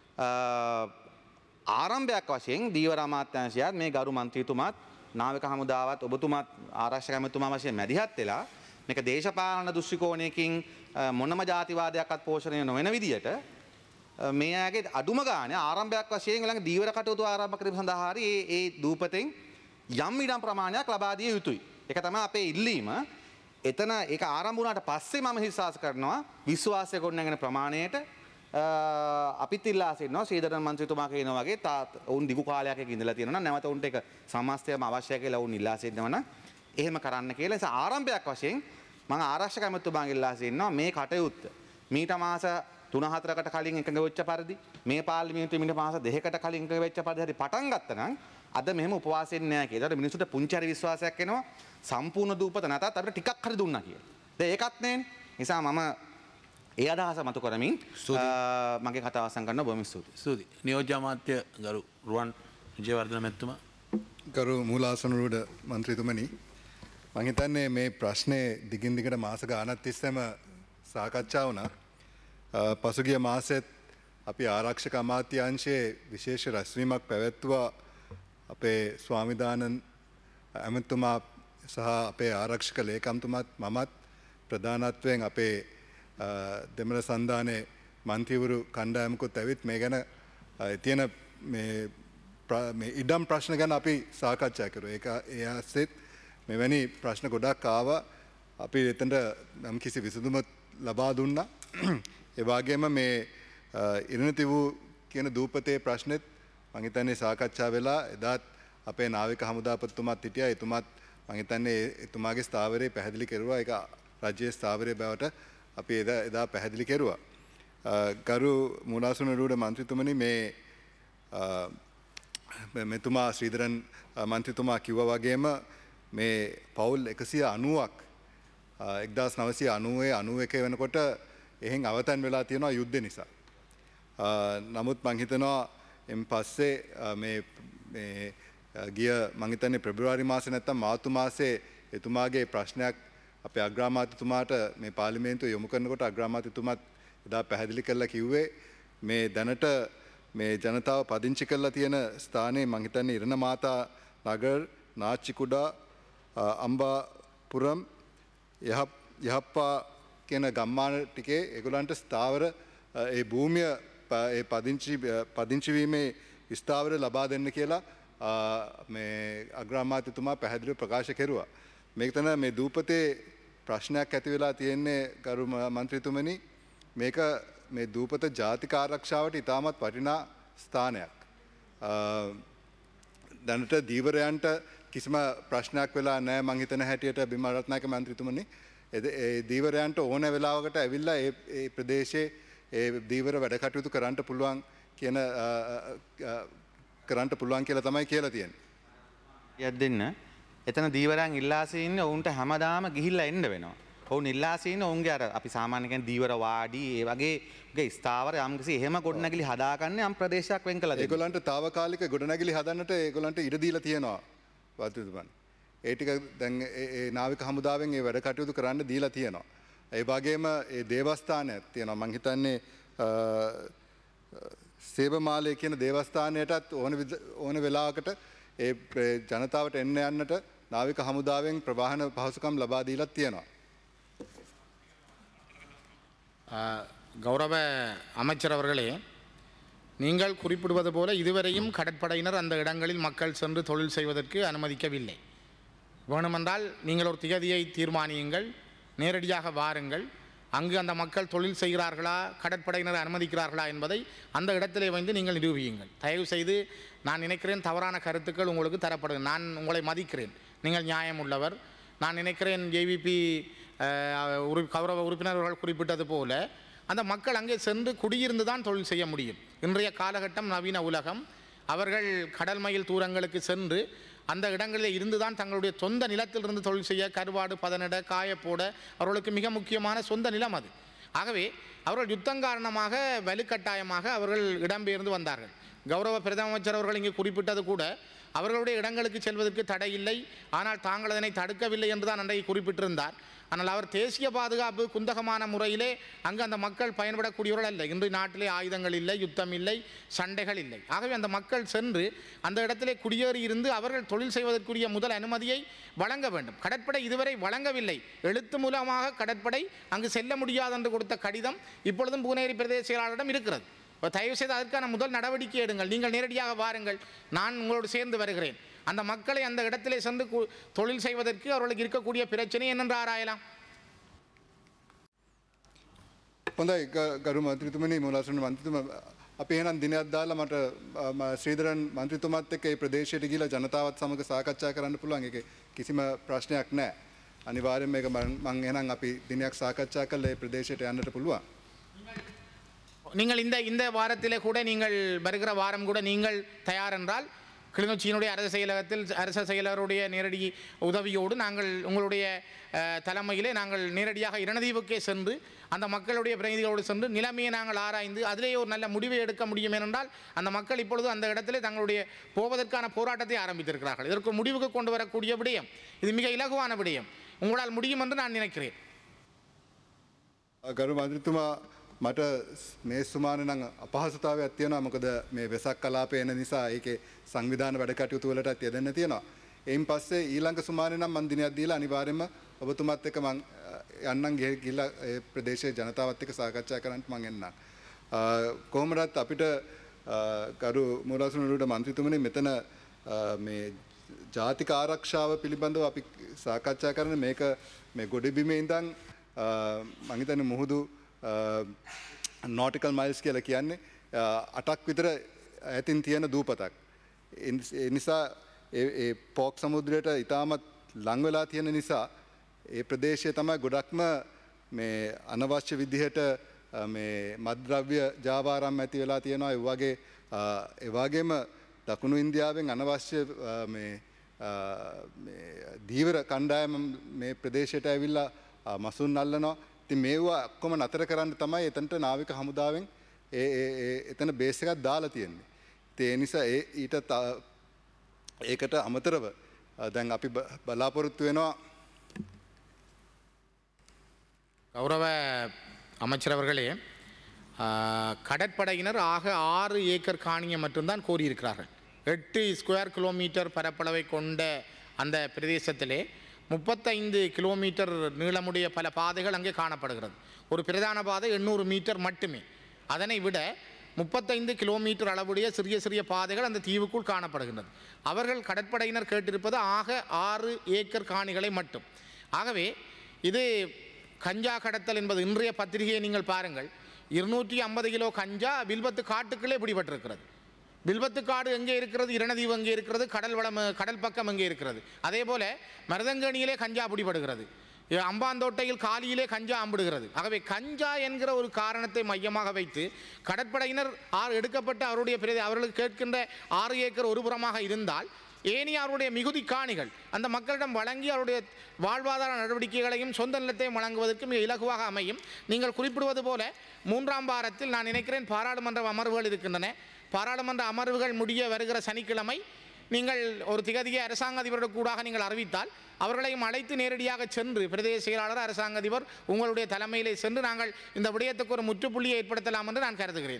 ආරම්භයක් වශයෙන් දීවර අමාත්‍යාංශයත් මේ ගරු මන්ත්‍රීතුමාත් නාවික හමුදාවත් ඔබතුමාත් ආරක්ෂක ඇමතුමා වශයෙන් මැදිහත් වෙලා මේක දේශපාලන දෘෂ්ටිකෝණයකින් මොනම ජාතිවාදයක්වත් පෝෂණය නොවන විදියට මේ අයගේ අඩුම ගානේ ආරම්භයක් වශයෙන් ළඟ දීවර කටයුතු ආරම්භ කිරීම සඳහා හරි ඒ දූපතෙන් යම් ඉඩම් ප්‍රමාණයක් ලබා දිය යුතුයි. ඒක තමයි අපේ ඉල්ලීම. එතන ඒක ආරම්භ වුණාට පස්සේ මම විශ්වාස කරනවා විශ්වාසය ගොඩනගෙන ප්‍රමාණයට අපිත් ඉල්ලා සිටිනවා ශ්‍රීධරන් මන්ත්‍රීතුමා කියනවා වගේ ඔවුන් දිගු කාලයක් එක ඉඳලා තියෙනවා නම් නැවත උන්ට ඒක සමස්තයම අවශ්‍යයි කියලා ඔවුන් ඉල්ලා සිටිනවා නම් එහෙම කරන්න කියලා. ඒ ආරම්භයක් වශයෙන් මම ආරක්ෂක ඇමතුමාගෙන් ඉල්ලා සිටිනවා මේ කටයුත්ත මීට මාස 3-4කට කලින් එකඟ වෙච්ච පරිදි මේ පාර්ලිමේන්තුවේ මීට මාස 2කට කලින් එකඟ වෙච්ච පරිදි හරි පටන් ගත්තා නම් අද මෙහෙම උපවාසයෙන් නෑ කියලා. ඒකට මිනිස්සුන්ට පුංචි හරි විශ්වාසයක් එනවා සම්පූර්ණ දූපත නැතත් අපිට ටිකක් හරි දුන්නා කියලා. දැන් ඒකත් නෑනේ. නිසා මම ඒ අදහස මතු කරමින් මගේ කතාව අවසන් කරනවා. බොහොම ස්තුතියි. ස්තුතියි. නියෝජ්‍ය අමාත්‍ය ගරු රුවන් විජේවර්ධන මැතිතුමා. ගරු මූලාසනරුඩ මන්ත්‍රීතුමනි මම හිතන්නේ මේ ප්‍රශ්නේ දිගින් දිගට මාස ගානක් තිස්සේම සාකච්ඡා වුණා. පසුගිය මාසෙත් අපි ආරක්ෂක අමාත්‍යාංශයේ විශේෂ රැස්වීමක් පැවැත්වුවා. අපේ ස්වාමිදානන් ඇමතුමා සහ අපේ ආරක්ෂක ලේකම්තුමාත් මමත් ප්‍රධානත්වයෙන් අපේ දෙමළ සන්ධානයේ මන්ත්‍රීවරු කණ්ඩායමකුත් ඇවිත් මේ ගැන තියෙන මේ ඉඩම් ප්‍රශ්න ගැන අපි සාකච්ඡා කරුවා. ඒ ආසෙත් මෙවැනි ප්‍රශ්න ගොඩක් ආවා. අපි එතනට නම් කිසි විසඳුමක් ලබා දුන්නා. ඒ වගේම මේ ඉරණතිව් කියන දූපතේ ප්‍රශ්නෙත් මම හිතන්නේ සාකච්ඡා වෙලා එදාත් අපේ නාවික හමුදාපතිතුමාත් හිටියා. එතුමාත් මම හිතන්නේ එතුමාගේ ස්ථාවරය පැහැදිලි කරුවා. ඒක රාජ්‍ය ස්ථාවරය බවට අපි එදා පැහැදිලි කෙරුවා. ගරු මූලාසනරුඩ මන්ත්‍රීතුමනි මෙතුමා ශ්‍රීධරන් මන්ත්‍රීතුමා කිව්වා වගේම මේ පවුල් 190ක් 1990 91 වෙනකොට එහෙන් අවතන් වෙලා තියෙනවා යුද්ධ නිසා. නමුත් මං හිතනවා එම් පස්සේ මේ ගිය මං හිතන්නේ පෙබරවාරි මාසේ නැත්තම් මාර්තු මාසේ එතුමාගේ ප්‍රශ්නයක් අපේ අග්‍රාමාත්‍යතුමාට මේ පාර්ලිමේන්තුව යොමු කරනකොට අග්‍රාමාත්‍යතුමාත් එදා පැහැදිලි කරලා කිව්වේ මේ දැනට මේ ජනතාව පදිංචි කරලා තියෙන ස්ථානයේ මං හිතන්නේ ඉරණ මාතා නගර් නාච්චිකුඩා අම්බාපුරම් යහප්පා කියන ගම්මාන ටිකේ ඒගොල්ලන්ට ස්ථාවර ඒ භූමිය ඒ පදිංචි වීමේ ස්ථාවර ලබා දෙන්න කියලා මේ අග්‍රාමාත්‍යතුමා පැහැදිලිව ප්‍රකාශ කෙරුවා. මේක තමයි මේ දූපතේ ප්‍රශ්නයක් ඇති වෙලා තියෙන්නේ ගරු මන්ත්‍රීතුමනි. මේක මේ දූපත ජාතික ආරක්ෂාවට ඉතාමත් වටිනා ස්ථානයක්. දැනට දීවරයන්ට කිසිම ප්‍රශ්නයක් වෙලා නැහැ මං හිතන හැටියට බිමල් රත්නායක මන්ත්‍රීතුමනි. ඒ දීවරයන්ට ඕන වෙලාවකට ඇවිල්ලා ඒ ප්‍රදේශයේ ඒ දීවර වැඩ කටයුතු කරන්න පුළුවන් කියලා තමයි කියලා තියෙන්නේ. යක් දෙන්න. එතන දීවරයන් ඉල්ලාසේ ඉන්නේ ඔවුන්ට හැමදාම ගිහිල්ලා එන්න වෙනවා. ඔවුන් ඉල්ලාසේ ඉන්නේ ඔවුන්ගේ අර අපි සාමාන්‍ය කියන්නේ දීවර වාඩි ඒ වගේ ස්ථාවර යම්කිසි එහෙම ගොඩනැගිලි හදාගන්න යම් ප්‍රදේශයක් වෙන් කළා දෙන්න. ඒගොල්ලන්ට తాවකාලික ගොඩනැගිලි හදන්නට ඒගොල්ලන්ට ඉඩ දීලා තියෙනවා. වාතුතුමනි. ඒ ටික දැන් ඒ නාවික හමුදාවෙන් ඒ වැඩ කටයුතු කරන්න දීලා තියෙනවා. ඒ වගේම ඒ දේවස්ථානයක් තියෙනවා. මං හිතන්නේ සේවමාලය කියන දේවස්ථානයටත් ඕන වෙලාවකට ඒ ජනතාවට එන්න යන්නට නාවික හමුදාවෙන් ප්‍රවාහන පහසුකම් ලබා දීලා තියෙනවා. கௌரவ அமைச்சர் அவர்களே, நீங்கள் குறிப்பிடுவது போல இதுவரையும் கடற்படையினர் அந்த இடங்களில் மக்கள் சென்று தொழில் செய்வதற்கு அனுமதிக்கவில்லை. வேணுமென்றால் நீங்கள் ஒரு திகதியை தீர்மானியுங்கள், நேரடியாக வாருங்கள், அங்கு அந்த மக்கள் தொழில் செய்கிறார்களா கடற்படையினர் அனுமதிக்கிறார்களா என்பதை அந்த இடத்திலே வந்து நீங்கள் நிரூபியுங்கள். தயவு செய்து நான் நினைக்கிறேன் தவறான கருத்துக்கள் உங்களுக்கு தரப்படும். நான் உங்களை மதிக்கிறேன், நீங்கள் நியாயம் உள்ளவர். நான் நினைக்கிறேன் ஜேவிபி கௌரவ உறுப்பினர்கள் குறிப்பிட்டது போல அந்த மக்கள் அங்கே சென்று குடியிருந்து தான் தொழில் செய்ய முடியும். இன்றைய காலகட்டம் நவீன உலகம். அவர்கள் கடல் மைல் தூரங்களுக்கு சென்று அந்த இடங்களில் இருந்து தான் தங்களுடைய சொந்த நிலத்திலிருந்து தொழில் செய்ய கருவாடு பதனிட காயப்போட அவர்களுக்கு மிக முக்கியமான சொந்த நிலம் அது. ஆகவே அவர்கள் யுத்தம் காரணமாக வலுக்கட்டாயமாக அவர்கள் இடம்பெயர்ந்து வந்தார்கள். கௌரவ பிரதம அமைச்சர் அவர்கள் இங்கே குறிப்பிட்டது கூட அவர்களுடைய இடங்களுக்கு செல்வதற்கு தடை இல்லை, ஆனால் தாங்கள் அதனை தடுக்கவில்லை என்று தான் அன்றைக்கு குறிப்பிட்டிருந்தார். ஆனால் அவர் தேசிய பாதுகாப்பு குந்தகமான முறையிலே அங்கு அந்த மக்கள் பயன்படக்கூடியவர்கள் அல்ல. இன்று நாட்டிலே ஆயுதங்கள் இல்லை, யுத்தம் இல்லை, சண்டைகள் இல்லை. ஆகவே அந்த மக்கள் சென்று அந்த இடத்திலே குடியேறி இருந்து அவர்கள் தொழில் செய்வதற்குரிய முதல் அனுமதியை வழங்க வேண்டும். கடற்படை இதுவரை வழங்கவில்லை. எழுத்து மூலமாக கடற்படை அங்கு செல்ல முடியாது என்று கொடுத்த கடிதம் இப்பொழுதும் பூனேரி பிரதேச செயலாளரிடம் இருக்கிறது. தயவுசெய்து அதற்கான முதல் நடவடிக்கை எடுங்கள். நீங்கள் நேரடியாக வாருங்கள், நான் உங்களோடு சேர்ந்து வருகிறேன். அந்த மக்களை அந்த இடத்திலே சென்று தொழில் செய்வதற்கு அவர்களுக்கு இருக்கக்கூடிய பிரச்சனை என்னென்று ஆராயலாம். හොඳයි ගරු මන්ත්‍රීතුමනි මූලාසන මන්ත්‍රීතුමා අපි එහෙනම් දිනයක් දාලා මට ශ්‍රීධරන් මන්ත්‍රීතුමාත් එක්ක මේ ප්‍රදේශයට ගිහිලා ජනතාවත් සමග සාකච්ඡා කරන්න පුළුවන්. ඒකේ කිසිම ප්‍රශ්නයක් නැහැ. අනිවාර්යයෙන් මේක මම එහෙනම් අපි දිනයක් සාකච්ඡා කරලා මේ ප්‍රදේශයට යන්නට පුළුවන්. நீங்கள் இந்த வாரத்திலே கூட நீங்கள் வருகிற வாரம் கூட நீங்கள் தயார் என்றால் கிளிநொச்சியினுடைய அரசு செயலகத்தில் அரசு செயலருடைய நேரடி உதவியோடு நாங்கள் உங்களுடைய தலைமையிலே நாங்கள் நேரடியாக இரணதீவுக்கே சென்று அந்த மக்களுடைய பிரதிநிதிகளோடு சென்று நிலைமையை நாங்கள் ஆராய்ந்து அதிலேயே ஒரு நல்ல முடிவை எடுக்க முடியும் என்றால் அந்த மக்கள் இப்பொழுது அந்த இடத்திலே தங்களுடைய போவதற்கான போராட்டத்தை ஆரம்பித்திருக்கிறார்கள். இதற்கு முடிவுக்கு கொண்டு வரக்கூடிய விடயம் இது மிக இலகுவான விடயம். உங்களால் முடியும் என்று நான் நினைக்கிறேன். ගරු මන්ත්‍රීතුමා මට මේ සුමාන නම් අපහසුතාවයක් තියෙනවා. මොකද මේ වෙසක් කලාපය එන නිසා ඒකේ සංවිධාන වැඩ කටයුතු වලටත් යෙදෙන්න තියෙනවා. එයින් පස්සේ ඊළඟ සුමානේ නම් මම දිනයක් දීලා අනිවාර්යයෙන්ම ඔබතුමාත් එක්ක මම යන්නම් ගිහිල්ලා ඒ ප්‍රදේශයේ ජනතාවත් එක්ක සාකච්ඡා කරන්න මම එන්නම්. කොහොමදත් අපිට ගරු මූලාසනරුවට මන්ත්‍රීතුමනි මෙතන මේ ජාතික ආරක්ෂාව පිළිබඳව අපි සාකච්ඡා කරන මේක මේ ගොඩබිමේ ඉඳන් මම හිතන්නේ මුහුදු නෝටිකල් මයිල්ස් කියලා කියන්නේ 8ක් විතර ඈතින් තියෙන දූපතක්. ඒ නිසා ඒ පෝක් සමුද්‍රයට ඉතාමත් ලං වෙලා තියෙන නිසා ඒ ප්‍රදේශය තමයි ගොඩක්ම මේ අනවශ්‍ය විදිහට මේ මත්ද්‍රව්‍ය ජාවාරම් ඇති වෙලා තියෙනවා. ඒ වගේම දකුණු ඉන්දියාවෙන් අනවශ්‍ය මේ දීවර කණ්ඩායම මේ ප්‍රදේශයට ඇවිල්ලා මසුන් අල්ලනවා. ඉතින් මේවා ඔක්කොම නතර කරන්න තමයි එතනට නාවික හමුදාවෙන් එතන බේස් එකක් දාලා තියෙන්නේ. ඉතින් ඒ නිසා ඒකට අමතරව දැන් අපි බලාපොරොත්තු වෙනවා. கௌரவ அமைச்சர் அவர்களே, கடற்படையினர் ஆக 6 ஏக்கர் காணியை மட்டும்தான் கோரியிருக்கிறார்கள். 8 ஸ்கொயர் கிலோமீட்டர் பரப்பளவை கொண்ட அந்த பிரதேசத்திலே 35 கிலோமீட்டர் நீளமுடைய பல பாதைகள் அங்கே காணப்படுகிறது. ஒரு பிரதான பாதை 800 மீட்டர் மட்டுமே. அதனை விட 35 கிலோமீட்டர் அளவுடைய சிறிய சிறிய பாதைகள் அந்த தீவுக்குள் காணப்படுகின்றது. அவர்கள் கடற்படையினர் கேட்டிருப்பது ஆக 6 ஏக்கர் காணிகளை மட்டும். ஆகவே இது கஞ்சா கடத்தல் என்பது இன்றைய பத்திரிகையை நீங்கள் பாருங்கள். 250 கிலோ கஞ்சா வில்பத்து காட்டுக்குள்ளே பிடிபட்டிருக்கிறது. வில்பத்து காடு எங்கே இருக்கிறது, இரணதீவு எங்கே இருக்கிறது, கடல் பக்கம் எங்கே இருக்கிறது. அதே போல மருதங்கணியிலே கஞ்சா பிடிபடுகிறது, அம்பாந்தோட்டையில் காலியிலே கஞ்சா அம்பிடுகிறது. ஆகவே கஞ்சா என்கிற ஒரு காரணத்தை மையமாக வைத்து கடற்படையினர் எடுக்கப்பட்ட அவர்களுக்கு கேட்கின்ற 6 ஏக்கர் ஒரு புறமாக இருந்தால் ஏனைய அவருடைய மிகுதி காணிகள் அந்த மக்களிடம் வழங்கி அவருடைய வாழ்வாதார நடவடிக்கைகளையும் சொந்த நிலத்தையும் வழங்குவதற்கு மிக இலகுவாக அமையும். நீங்கள் குறிப்பிடுவது போல 3ஆம் வாரத்தில் நான் நினைக்கிறேன் பாராளுமன்ற அமர்வுகள் இருக்கின்றன. பாராளுமன்ற அமர்வுகள் முடிய வருகிற சனிக்கிழமை நீங்கள் ஒரு திகதியை அரசாங்க அதிபரோட கூடாக நீங்கள் அறிவித்தால் அவர்களையும் அழைத்து நேரடியாக சென்று பிரதேச செயலாளர் அரசாங்க அதிபர் உங்களுடைய தலைமையிலே சென்று நாங்கள் இந்த விடயத்துக்கு ஒரு முற்றுப்புள்ளியை ஏற்படுத்தலாம் என்று நான் கருதுகிறேன்.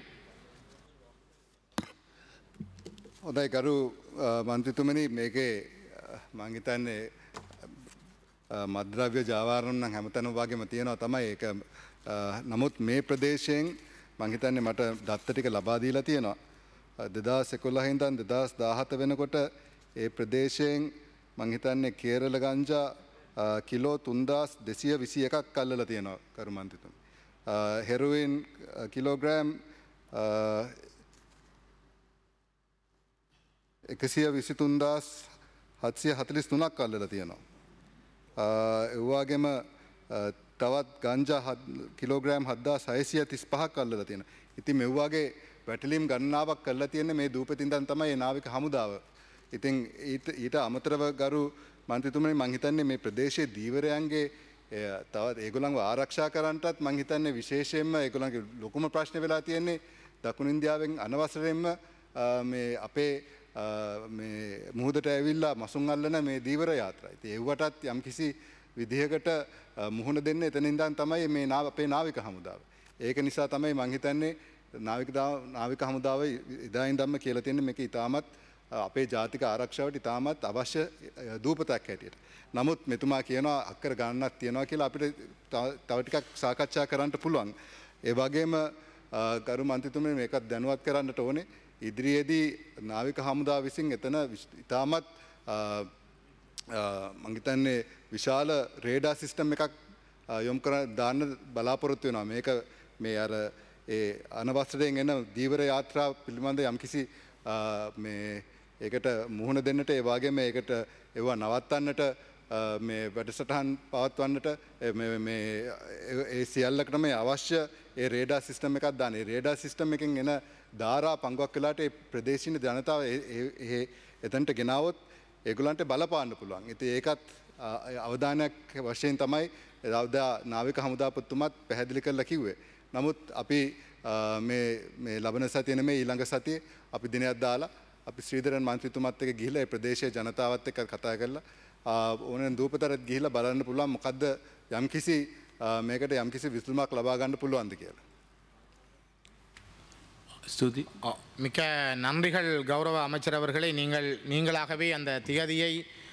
හොඳයි ගරු මන්ත්‍රීතුමනි, මේකේ මම හිතන්නේ මද්ද්‍රව්‍ය ජාවාරම් නම් හැමතැනම වගේම තියෙනවා තමයි. ඒක නමුත් මේ ප්‍රදේශයෙන් මම හිතන්නේ මට දත්ත ටික ලබා දීලා තියෙනවා. 2011 ඉඳන් 2017 වෙනකොට ඒ ප්‍රදේශයෙන් මම හිතන්නේ කේරළ ගංජා කිලෝ 3221ක් අල්ලලා තියෙනවා කරු මන්ත්‍රීතුමනි. හෙරොයින් කිලෝග්‍රෑම් 123,743ක් අල්ලලා තියෙනවා. ඒ වගේම තවත් ගංජා කිලෝග්‍රෑම් 7635ක් අල්ලලා තියෙනවා. ඉතින් මෙව්වාගේ වැටලීම් ගණනාවක් කරලා තියෙන්නේ මේ දූපතින්දන් තමයි මේ නාවික හමුදාව. ඉතින් ඊට අමතරව ගරු මන්ත්‍රීතුමනි මං හිතන්නේ මේ ප්‍රදේශයේ දීවරයන්ගේ තවත් ඒගොල්ලන්ව ආරක්ෂා කරන්නටත් මං හිතන්නේ විශේෂයෙන්ම ඒගොල්ලන්ගේ ලොකුම ප්‍රශ්නේ වෙලා තියෙන්නේ දකුණු ඉන්දියාවෙන් අනවසරයෙන්ම මේ අපේ මේ මුහුදට ඇවිල්ලා මසුන් අල්ලන මේ දීවර යාත්‍රා. ඉතින් ඒවටත් යම්කිසි විදිහකට මුහුණ දෙන්න එතනින් ඉඳන් තමයි මේ අපේ නාවික හමුදාව. ඒක නිසා තමයි මං හිතන්නේ නාවික හමුදාව ඉදා ඉඳන්ම කියලා තියෙන්නේ මේක ඉතාමත් අපේ ජාතික ආරක්ෂාවට ඉතාමත් අවශ්‍ය දූපතක් හැටියට. නමුත් මෙතුමා කියනවා අක්කර ගණනක් තියෙනවා කියලා අපිට තව ටිකක් සාකච්ඡා කරන්න පුළුවන්. ඒ වගේම ගරු මන්ත්‍රීතුමනි මේකත් දැනුවත් කරන්නට ඕනේ. ඉදිරියේදී නාවික හමුදාව විසින් එතන ඉතාමත් මං හිතන්නේ විශාල රේඩා සිස්ටම් එකක් යොමු කර දාන්න බලාපොරොත්තු වෙනවා. මේක මේ අර ඒ අනවසරයෙන් එන දීවර යාත්‍රා පිළිබඳ යම්කිසි මේ ඒකට මුහුණ දෙන්නට ඒ වගේම ඒකට ඒවා නවත්තන්නට මේ වැඩසටහන් පවත්වන්නට මේ ඒ සියල්ලකටම අවශ්‍ය ඒ රේඩා සිස්ටම් එකක් දාන්න. ඒ රේඩා සිස්ටම් එකෙන් එන ධාරා පංගුවක් වෙලාට ඒ ප්‍රදේශීය ජනතාව එතනට ගෙනාවොත් ඒගොල්ලන්ට බලපාන්න පුළුවන්. ඉතින් ඒකත් අවධානයක් වශයෙන් තමයි නාවික හමුදාපතිතුමත් පැහැදිලි කරලා කිව්වේ. නමුත් අපි මේ ලබන සතිය නෙමෙයි ඊළඟ සතියේ අපි දිනයක් දාලා අපි ශ්‍රීධරන් මන්ත්‍රීතුමත් එක්ක ගිහිල්ලා ඒ ප්‍රදේශයේ ජනතාවත් එක්ක කතා කරලා ඕනෙන් දූපතරත් ගිහිල්ලා බලන්න පුළුවන් මොකද්ද යම්කිසි මේකට යම්කිසි විසඳුමක් ලබා ගන්න පුළුවන්ද කියලා. ஸ்துதி. மிக்க நன்றிகள் கௌரவ அமைச்சர் அவர்களே. நீங்களாகவே அந்த திகதியை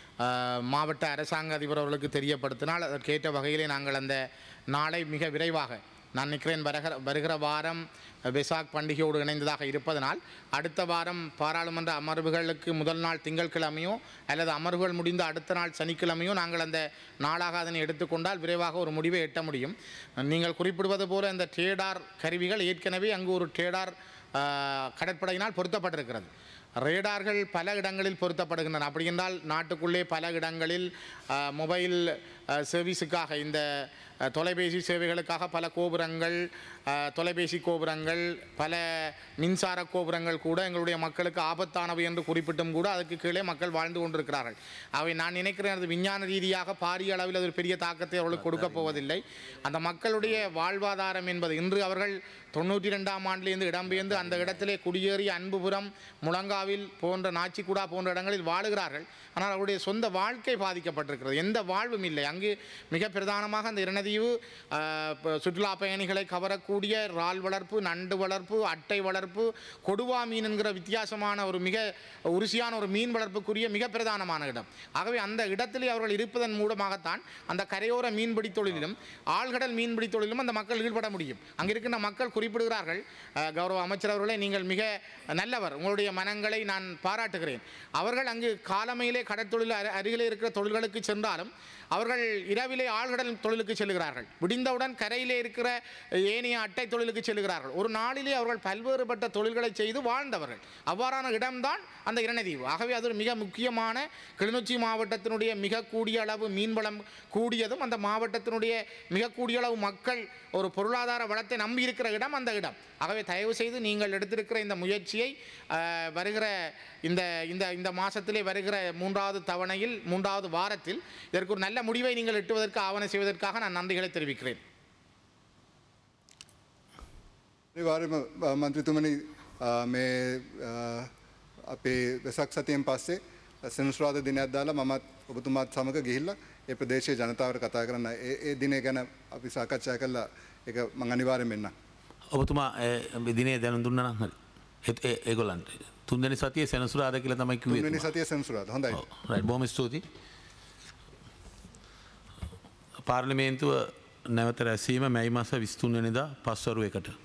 மாவட்ட அரசாங்க அதிபர் அவர்களுக்கு தெரியப்படுத்தினால் அதற்கேற்ற வகையிலே நாங்கள் அந்த நாளை மிக விரைவாக நான் நினைக்கிறேன் வருகிற வாரம் வெசாக் பண்டிகையோடு இணைந்ததாக இருப்பதனால் அடுத்த வாரம் பாராளுமன்ற அமர்வுகளுக்கு முதல் நாள் திங்கட்கிழமையோ அல்லது அமர்வுகள் முடிந்த அடுத்த நாள் சனிக்கிழமையோ நாங்கள் அந்த நாளாக அதனை எடுத்துக்கொண்டால் விரைவாக ஒரு முடிவை எட்ட முடியும். நீங்கள் குறிப்பிடுவது போல இந்த டேடார் கருவிகள் ஏற்கனவே அங்கு ஒரு டேடார் கடற்படையினால் பொருத்தப்பட்டிருக்கிறது. ரேடார்கள் பல இடங்களில் பொருத்தப்படுகின்றன. அப்படி என்றால் நாட்டுக்குள்ளே பல இடங்களில் மொபைல் சர்வீஸுக்காக இந்த தொலைபேசி சேவைகளுக்காக பல கோபுரங்கள், தொலைபேசி கோபுரங்கள், பல மின்சார கோபுரங்கள் கூட எங்களுடைய மக்களுக்கு ஆபத்தானவை என்று குறிப்பிட்டும் கூட அதுக்கு கீழே மக்கள் வாழ்ந்து கொண்டிருக்கிறார்கள். அவை நான் நினைக்கிறேன் அது விஞ்ஞான ரீதியாக பாரிய அளவில் அது ஒரு பெரிய தாக்கத்தை அவர்களுக்கு கொடுக்கப் போவதில்லை. அந்த மக்களுடைய வாழ்வாதாரம் என்பது இன்று அவர்கள் 92ஆம் ஆண்டிலிருந்து இடம்பெயர்ந்து அந்த இடத்திலே குடியேறி அன்புபுரம், முழங்காவில் போன்ற நாச்சிக்குடா போன்ற இடங்களில் வாழுகிறார்கள். ஆனால் அவருடைய சொந்த வாழ்க்கை பாதிக்கப்பட்டிருக்கிறது. எந்த வாழ்வும் இல்லை. அங்கு மிக பிரதானமாக அந்த இரணதீவு சுற்றுலா பயணிகளை கவரக்கூடிய இறால் வளர்ப்பு, நண்டு வளர்ப்பு, அட்டை வளர்ப்பு, கொடுவா மீன் என்கிற வித்தியாசமான ஒரு மிக உருசியான ஒரு மீன் வளர்ப்புக்குரிய மிக பிரதானமான இடம். ஆகவே அந்த இடத்திலே அவர்கள் இருப்பதன் மூலமாகத்தான் அந்த கரையோர மீன்பிடி தொழிலிலும் ஆழ்கடல் மீன்பிடி தொழிலும் அந்த மக்கள் ஈடுபட முடியும். அங்கே இருக்கின்ற மக்கள் குறிப்பிடுகிறார்கள், கௌரவ அமைச்சர் அவர்களே நீங்கள் மிக நல்லவர், உங்களுடைய மனங்களை நான் பாராட்டுகிறேன். அவர்கள் அங்கு காலமையிலே கடற்தொழில் அருகிலே இருக்கிற தொழில்களுக்கு சென்றாலும் அவர்கள் இரவிலே ஆழ்கடல் தொழிலுக்கு செல்கிறார்கள். விடிந்தவுடன் கரையிலே இருக்கிற ஏனைய அட்டை தொழிலுக்கு செல்கிறார்கள். ஒரு நாளிலே அவர்கள் பல்வேறுபட்ட தொழில்களை செய்து வாழ்ந்தவர்கள். அவ்வாறான இடம்தான் அந்த இரணதீவு. ஆகவே அது ஒரு மிக முக்கியமான கிளிநொச்சி மாவட்டத்தினுடைய மிக கூடிய அளவு மீன்வளம் கூடியதும் அந்த மாவட்டத்தினுடைய மிக கூடிய அளவு மக்கள் ஒரு பொருளாதார வளத்தை நம்பி இருக்கிற இடம் அந்த இடம். ஆகவே தயவு செய்து நீங்கள் எடுத்திருக்கிற இந்த முயற்சியை வருகிற இந்த மாதத்திலே வருகிற 3வது தவணையில் 3வது வாரத்தில் இதற்கு ஒரு நல்ல முடிவை நீங்கள் எட்டுவதற்கு ஆவணம் செய்வதற்காக நான் நன்றிகளை தெரிவிக்கிறேன். මන්ත්‍රීතුමනි මේ අපේ වෙසක් සතියෙන් පස්සේ සෙනසුරාදා දිනයක් දාලා මමත් ඔබතුමාත් සමග ගිහිල්ලා ඒ ප්‍රදේශයේ ජනතාවට කතා කරන්න ඒ දිනේ ගැන අපි සාකච්ඡා කළා. ඒක මම අනිවාර්යෙන් එන්නම්. ඔබතුමා දිනේ දැනුම් දුන්නා නම් හරි. ඒගොල්ලන්ට තුන්වෙනි සතියේ සෙනසුරාදා කියලා තමයි කිව්වේ. තුන්වෙනි සතියේ සෙනසුරාදා. හොඳයි. රයිට් බොහොම ස්තුතියි. පාර්ලිමේන්තුව නැවත රැස්වීම මැයි මාස 23 වෙනිදා පස්වරු 1ට